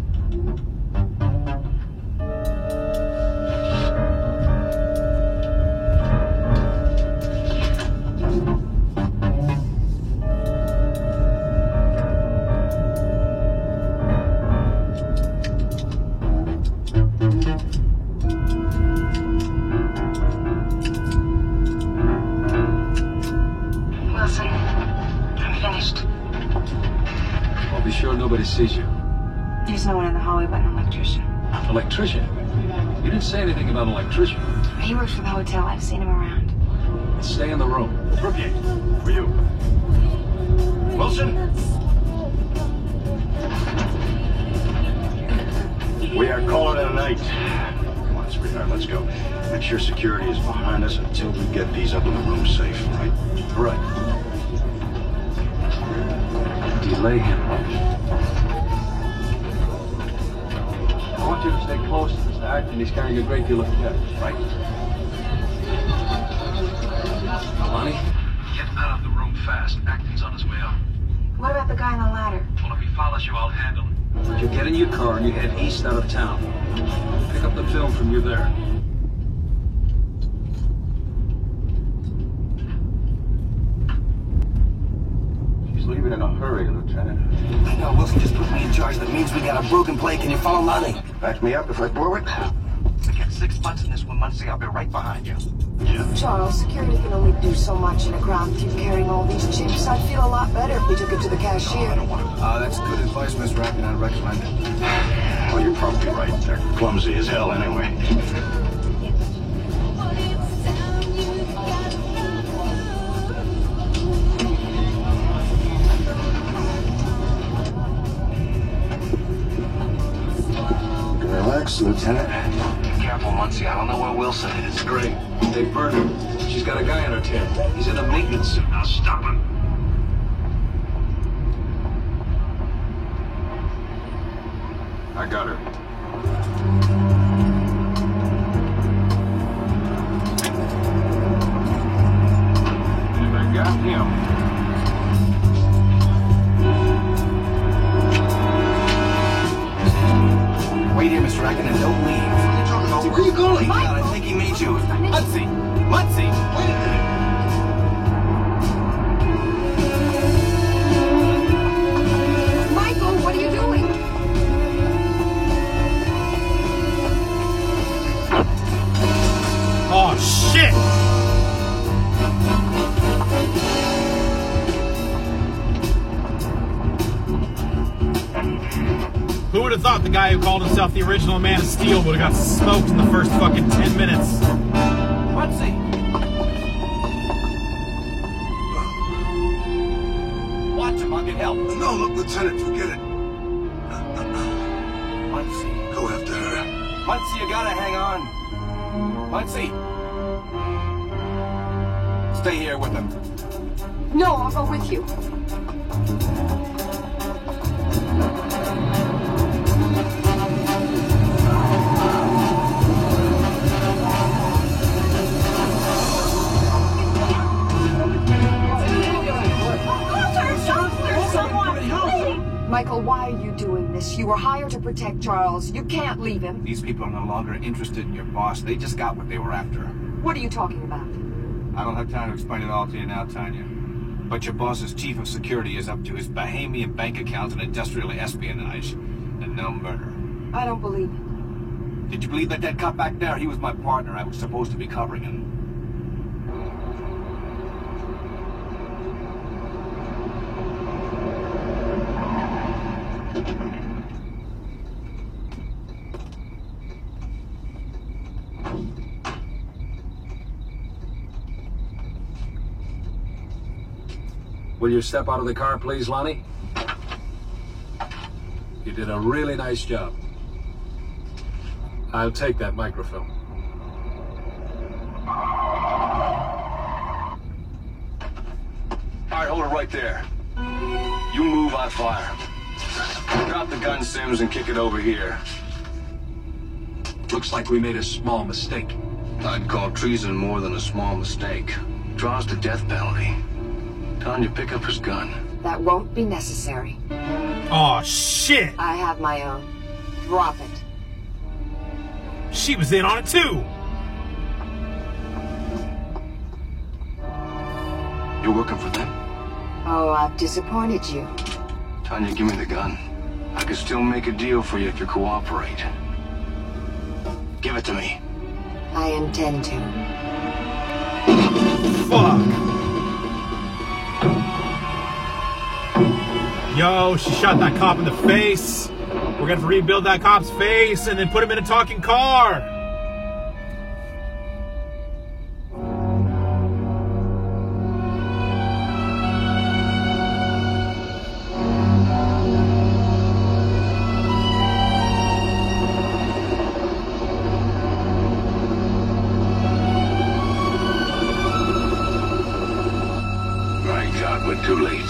Sees you. There's no one in the hallway but an electrician. Electrician? You didn't say anything about an electrician. He works for the hotel. I've seen him around. Let's stay in the room. Rookie, for you. Wilson? We are calling it a night. Come on, sweetheart, let's go. Make sure security is behind us until we get these up in the room safe, all right? All right. Delay him. want you to stay close to the start, and he's carrying a great deal of cash. Right. Lonnie? Get out of the room fast. Acton's on his way up. What about the guy on the ladder? Well, if he follows you, I'll handle him. You get in your car and you head east out of town. Pick up the film from you there. He's leaving in a hurry, Lieutenant. I know, Wilson just put me in charge. That means we got a broken play. Can you follow Lonnie? Back me up if I blow it. We get six months in this one, Muncie. I'll be right behind you. Charles, security can only do so much in a crowd with you carrying all these chips. I'd feel a lot better if we took it to the cashier. Uh, that's good advice, Miss Racken. I'd recommend it. Well, you're probably right. They're clumsy as hell anyway. Relax, Lieutenant. Careful, Muncie. I don't know where Wilson is. Great. They burned her. She's got a guy on her tail. He's in a maintenance suit. Now stop him. I got her. And I got him. Wait here, Mister Racken, and don't leave. What are you talking about? Where are you going? God, I think he made you. Muncie! Muncie! Wait a minute! Michael, what are you doing? Oh, shit! Who would have thought the guy who called himself the original Man of Steel would have got smoked in the first fucking ten minutes? Muncie! Watch him, I'll get help. No, look, Lieutenant, forget it. Muncie. Go after her. Muncie, you gotta hang on. Muncie! Stay here with him. No, I'll go with you. Michael, why are you doing this? You were hired to protect Charles. You can't leave him. These people are no longer interested in your boss. They just got what they were after. What are you talking about? I don't have time to explain it all to you now, Tanya. But your boss's chief of security is up to his Bahamian bank accounts and industrial espionage, and no murder. I don't believe it. Did you believe that dead cop back there? He was my partner. I was supposed to be covering him. Will you step out of the car, please, Lonnie? You did a really nice job. I'll take that microfilm. All right, hold it right there. You move, I fire. Drop the gun, Sims, and kick it over here. Looks like we made a small mistake. I'd call treason more than a small mistake. Draws the death penalty. Tanya, pick up his gun. That won't be necessary. Oh, shit! I have my own. Drop it. She was in on it, too! You're working for them? Oh, I've disappointed you. Tanya, give me the gun. I could still make a deal for you if you cooperate. Give it to me. I intend to. Fuck! Yo, she shot that cop in the face. We're gonna have to rebuild that cop's face and then put him in a talking car. My God, we're too late.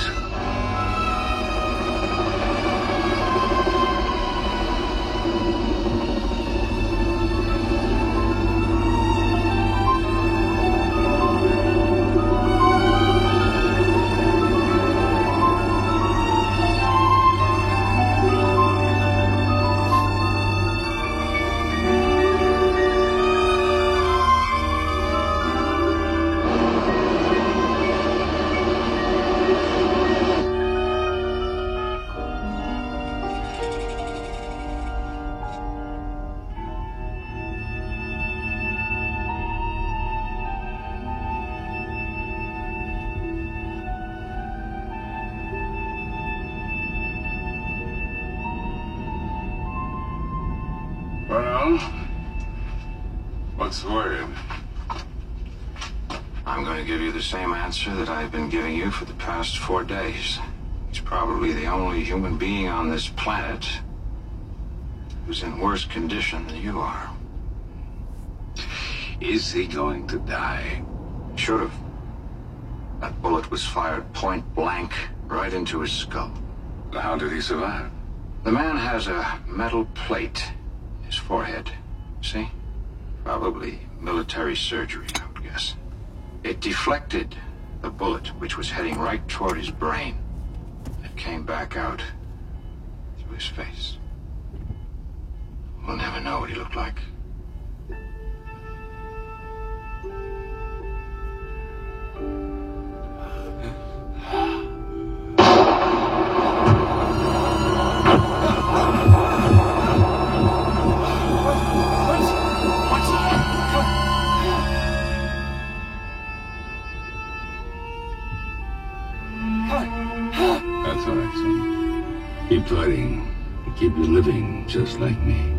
Well, what's the word? I'm going to give you the same answer that I've been giving you for the past four days. He's probably the only human being on this planet who's in worse condition than you are. Is he going to die? Should have. That bullet was fired point blank right into his skull. How did he survive? The man has a metal plate in his forehead. See? Probably military surgery, I would guess. It deflected the bullet, which was heading right toward his brain. It came back out through his face. We'll never know what he looked like. That's all right, son. Keep fighting. Keep you living just like me.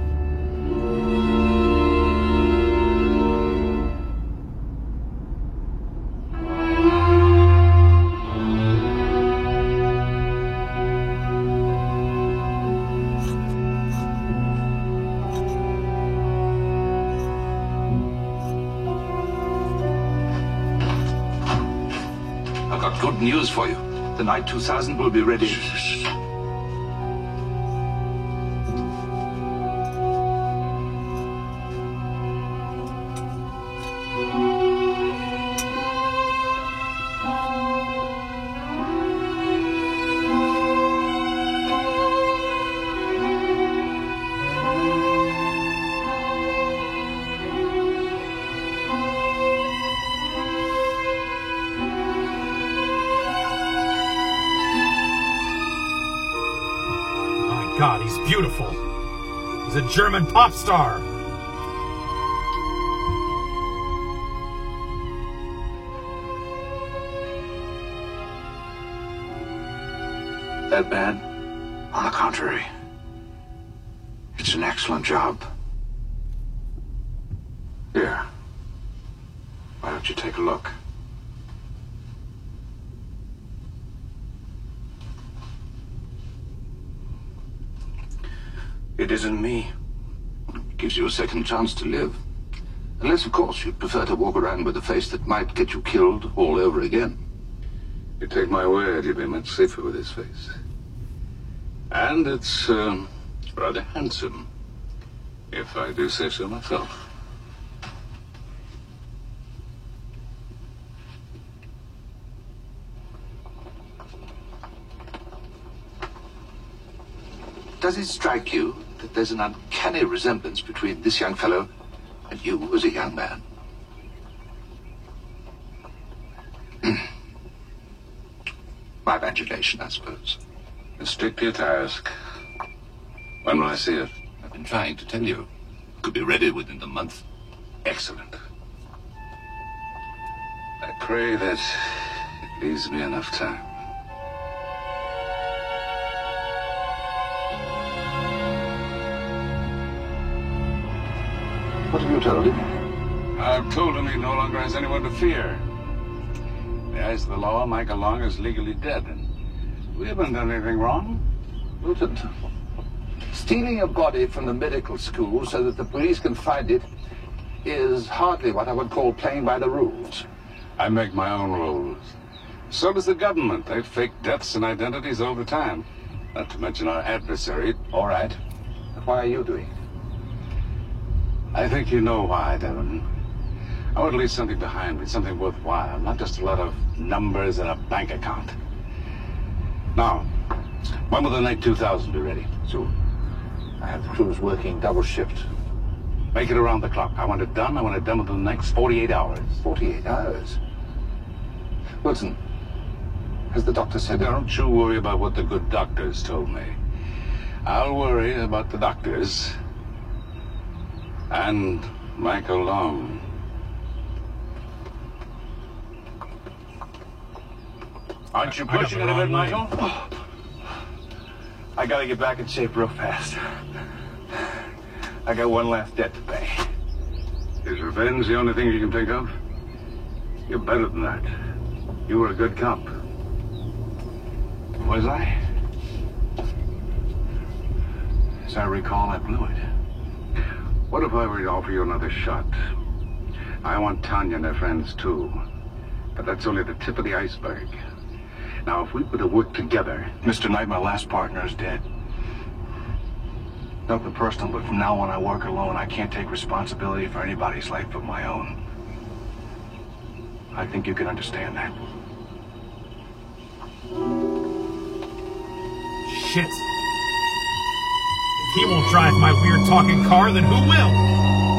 I've got good news for you. The Knight two thousand will be ready. God, he's beautiful. He's a German pop star. That bad? On the contrary, it's an excellent job. Here, why don't you take a look? It isn't me. It gives you a second chance to live. Unless, of course, you'd prefer to walk around with a face that might get you killed all over again. You take my word, you'd be much safer with his face. And it's um, rather handsome, if I do say so myself. Does it strike you that there's an uncanny resemblance between this young fellow and you as a young man? My imagination, I suppose. Stick to your task. When will I see it? I've been trying to tell you. Could be ready within the month. Excellent. I pray that it leaves me enough time. What have you told him? I've told him he no longer has anyone to fear. In the eyes of the law, Michael Long is legally dead, and we haven't done anything wrong. Lieutenant, stealing a body from the medical school so that the police can find it is hardly what I would call playing by the rules. I make my own rules. So does the government. They fake deaths and identities all the time. Not to mention our adversary. All right. But why are you doing it? I think you know why, Devon. I want to leave something behind me, something worthwhile, not just a lot of numbers and a bank account. Now, when will the Knight two thousand be ready? Soon. I have the crews working double shift. Make it around the clock. I want it done. I want it done within the next forty-eight hours. forty-eight hours? Wilson, has the doctor said... Don't you worry about what the good doctors told me. I'll worry about the doctors. And Michael Long. Aren't you pushing it a bit, Michael? I gotta get back in shape real fast. I got one last debt to pay. Is revenge the only thing you can think of? You're better than that. You were a good cop. Was I? As I recall, I blew it. What if I were to offer you another shot? I want Tanya and her friends too. But that's only the tip of the iceberg. Now, if we were to work together... Mister Knight, my last partner is dead. Nothing personal, but from now on I work alone. I can't take responsibility for anybody's life but my own. I think you can understand that. Shit. If he won't drive my weird talking car, then who will?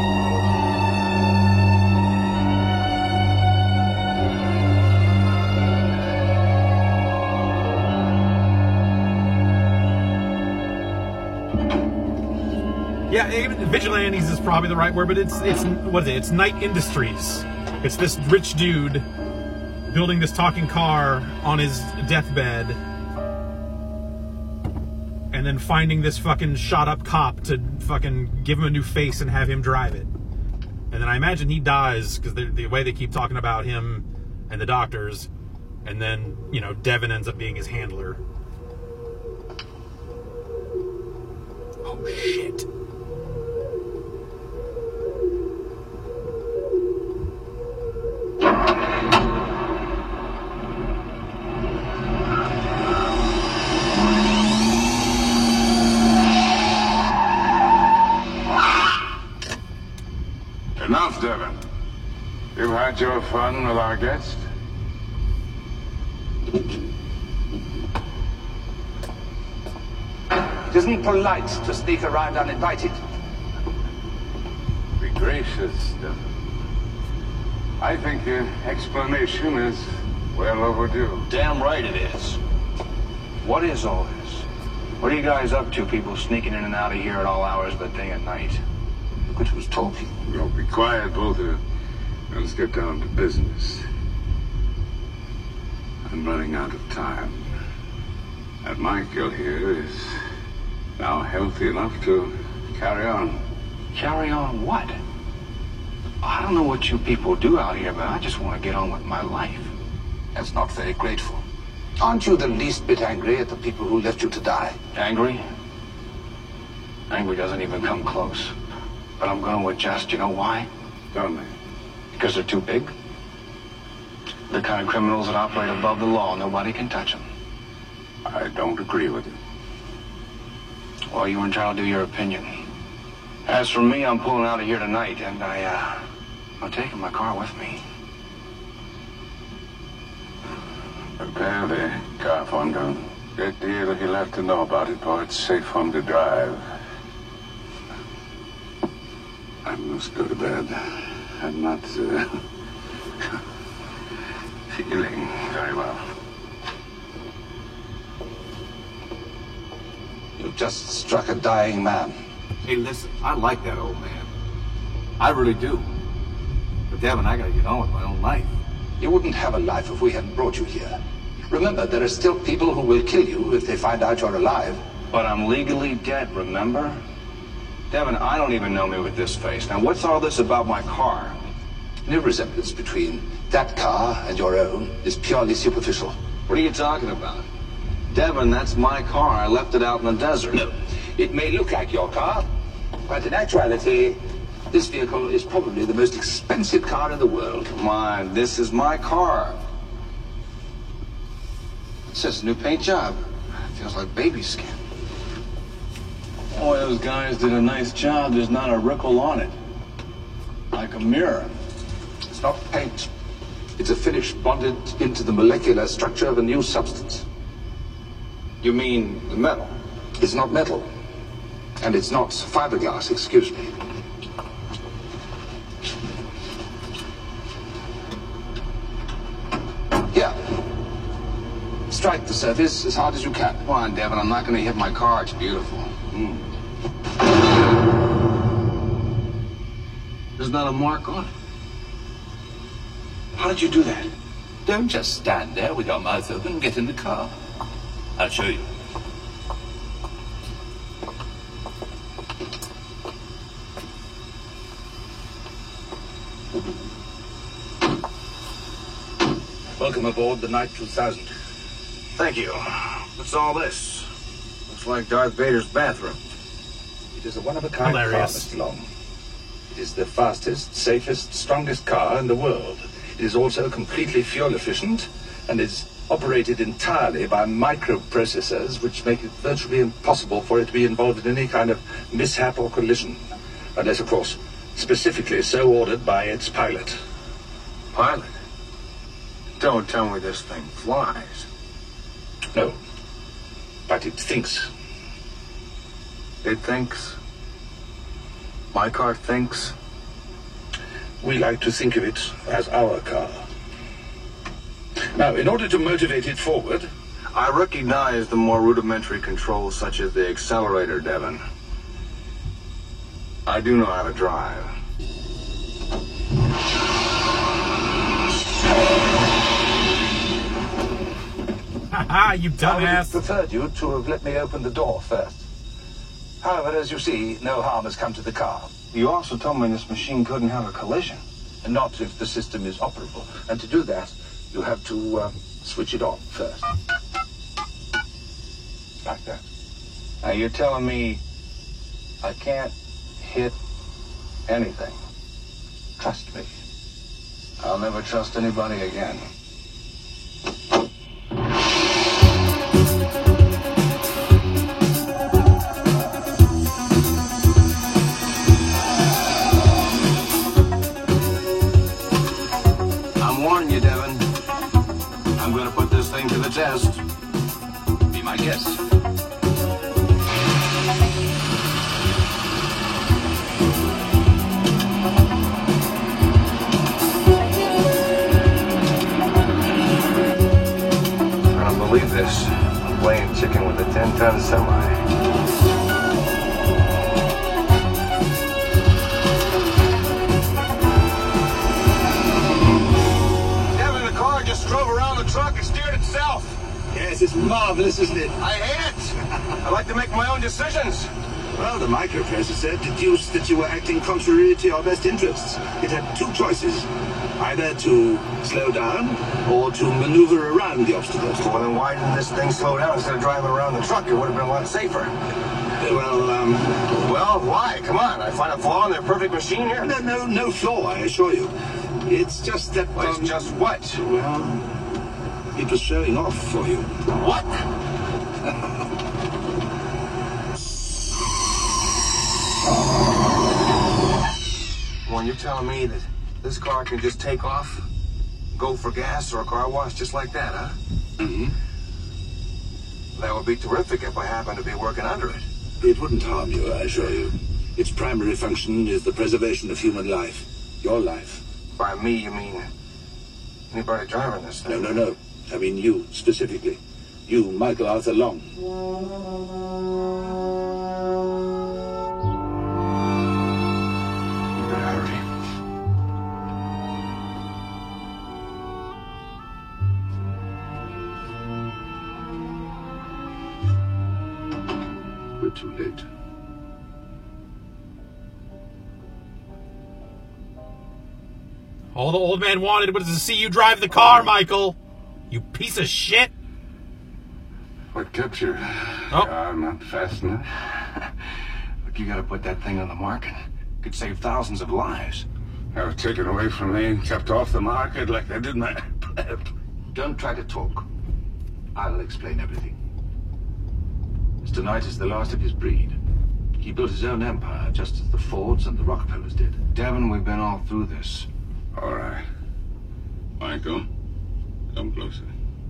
Yeah, even Vigilantes is probably the right word, but it's, it's what is it? It's Knight Industries. It's this rich dude building this talking car on his deathbed and then finding this fucking shot up cop to fucking give him a new face and have him drive it. And then I imagine he dies because the, the way they keep talking about him and the doctors, and then, you know, Devin ends up being his handler. Oh, shit. Enough, Devin. You've had your fun with our guest. It isn't polite to sneak around uninvited. Be gracious, Devin. I think your explanation is well overdue. Damn right it is. What is all this? What are you guys up to, people sneaking in and out of here at all hours of the day and night? Look at who's talking. Well, be quiet, both of you. Let's get down to business. I'm running out of time. And Michael here is now healthy enough to carry on. Carry on what? I don't know what you people do out here, but I just want to get on with my life. That's not very grateful. Aren't you the least bit angry at the people who left you to die? Angry? Angry doesn't even come close. But I'm going to adjust. You know why? Tell me. Because they're too big. The kind of criminals that operate above the law. Nobody can touch them. I don't agree with you. Well, you're entitled to your opinion. As for me, I'm pulling out of here tonight, and I, uh, I'm taking my car with me. Prepare the car phone gun. Great deal if you'll have to know about it, boy. It's safe home to drive. I must go to bed. I'm not, uh, feeling very well. You've just struck a dying man. Hey, listen, I like that old man. I really do. But Devin, I gotta get on with my own life. You wouldn't have a life if we hadn't brought you here. Remember, there are still people who will kill you if they find out you're alive. But I'm legally dead, remember? Devin, I don't even know me with this face. Now, what's all this about my car? No resemblance between that car and your own is purely superficial. What are you talking about? Devin, that's my car. I left it out in the desert. No, it may look like your car, but in actuality, this vehicle is probably the most expensive car in the world. Come on, this is my car. It says new paint job. It feels like baby skin. Boy, those guys did a nice job. There's not a wrinkle on it. Like a mirror. It's not paint. It's a finish bonded into the molecular structure of a new substance. You mean the metal? It's not metal. And it's not fiberglass, excuse me. Here. Strike the surface as hard as you can. Come on, Devin. I'm not going to hit my car. It's beautiful. Mm. There's not a mark on it. How did you do that? Don't just stand there with your mouth open. Get in the car. I'll show you. Welcome aboard the Knight two thousand. Thank you. What's all this? Looks like Darth Vader's bathroom. It is a one-of-a-kind car, Mister Long. It is the fastest, safest, strongest car in the world. It is also completely fuel efficient and is operated entirely by microprocessors, which make it virtually impossible for it to be involved in any kind of mishap or collision. Unless, of course, specifically so ordered by its pilot. Pilot? Don't tell me this thing flies. No. But it thinks. It thinks? My car thinks? We like to think of it as our car. Now, in order to motivate it forward... I recognize the more rudimentary controls such as the accelerator, Devon. I do know how to drive. Haha, you dumbass. I would have preferred you to have let me open the door first. However, as you see, no harm has come to the car. You also told me this machine couldn't have a collision. And not if the system is operable. And to do that, you have to uh, switch it on first. Like that. Now you're telling me I can't hit anything. Trust me. I'll never trust anybody again. I'm warning you, Devon. I'm gonna put this thing to the test. Be my guest. I don't believe this. I'm playing chicken with a ten-ton semi. Drove around the truck and steered itself. Yes, it's marvelous, isn't it? I hate it. I like to make my own decisions. Well, the microprocessor deduced that you were acting contrary to your best interests. It had two choices. Either to slow down or to maneuver around the obstacles. Well, then why didn't this thing slow down instead of driving around the truck? It would have been a lot safer. Well, um... Well, why? Come on. I find a flaw in their perfect machine here? No, no, no flaw, I assure you. It's just that... Well, um, it's just what? Well, it was showing off for you. What? When you're telling me that this car can just take off, go for gas or a car wash just like that, huh? Mm-hmm. That would be terrific if I happened to be working under it. It wouldn't harm you, I assure you. Its primary function is the preservation of human life. Your life. By me, you mean anybody driving this thing? No, no, no. I mean you, specifically. You, Michael Arthur Long. You better hurry. We're too late. All the old man wanted was to see you drive the car, Michael. You piece of shit. What kept your oh. car not fast enough? Look, you gotta put that thing on the market. Could save thousands of lives. They were taken away from me and kept off the market like they did my plant. Don't try to talk. I'll explain everything. Mister Knight is the last of his breed. He built his own empire, just as the Fords and the Rockefellers did. Devon, we've been all through this. All right. Michael, come closer.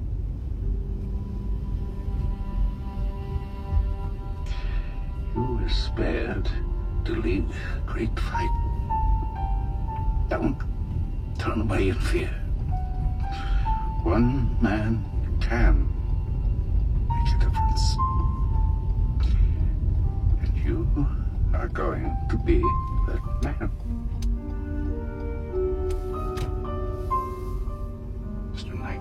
You were spared to lead a great fight. Don't turn away in fear. One man can make a difference. And you are going to be that man. Mister Knight,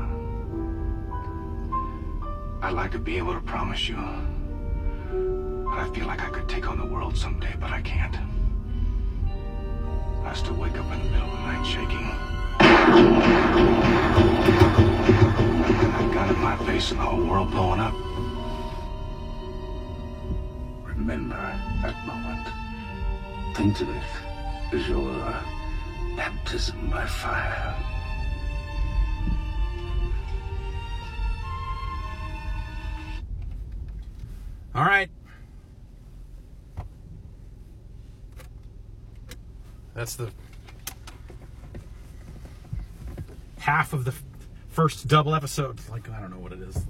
uh, I'd like to be able to promise you that I feel like I could take on the world someday, but I can't. I still wake up in the middle of the night face of the whole world blowing up. Remember that moment. Think of it as your uh, baptism by fire. All right. That's the half of the f- first double episode. Like, I don't know what it is. Like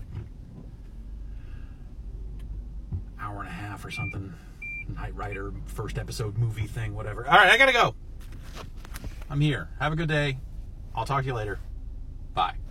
hour and a half or something. Knight Rider first episode movie thing, whatever. All right, I gotta go. I'm here. Have a good day. I'll talk to you later. Bye.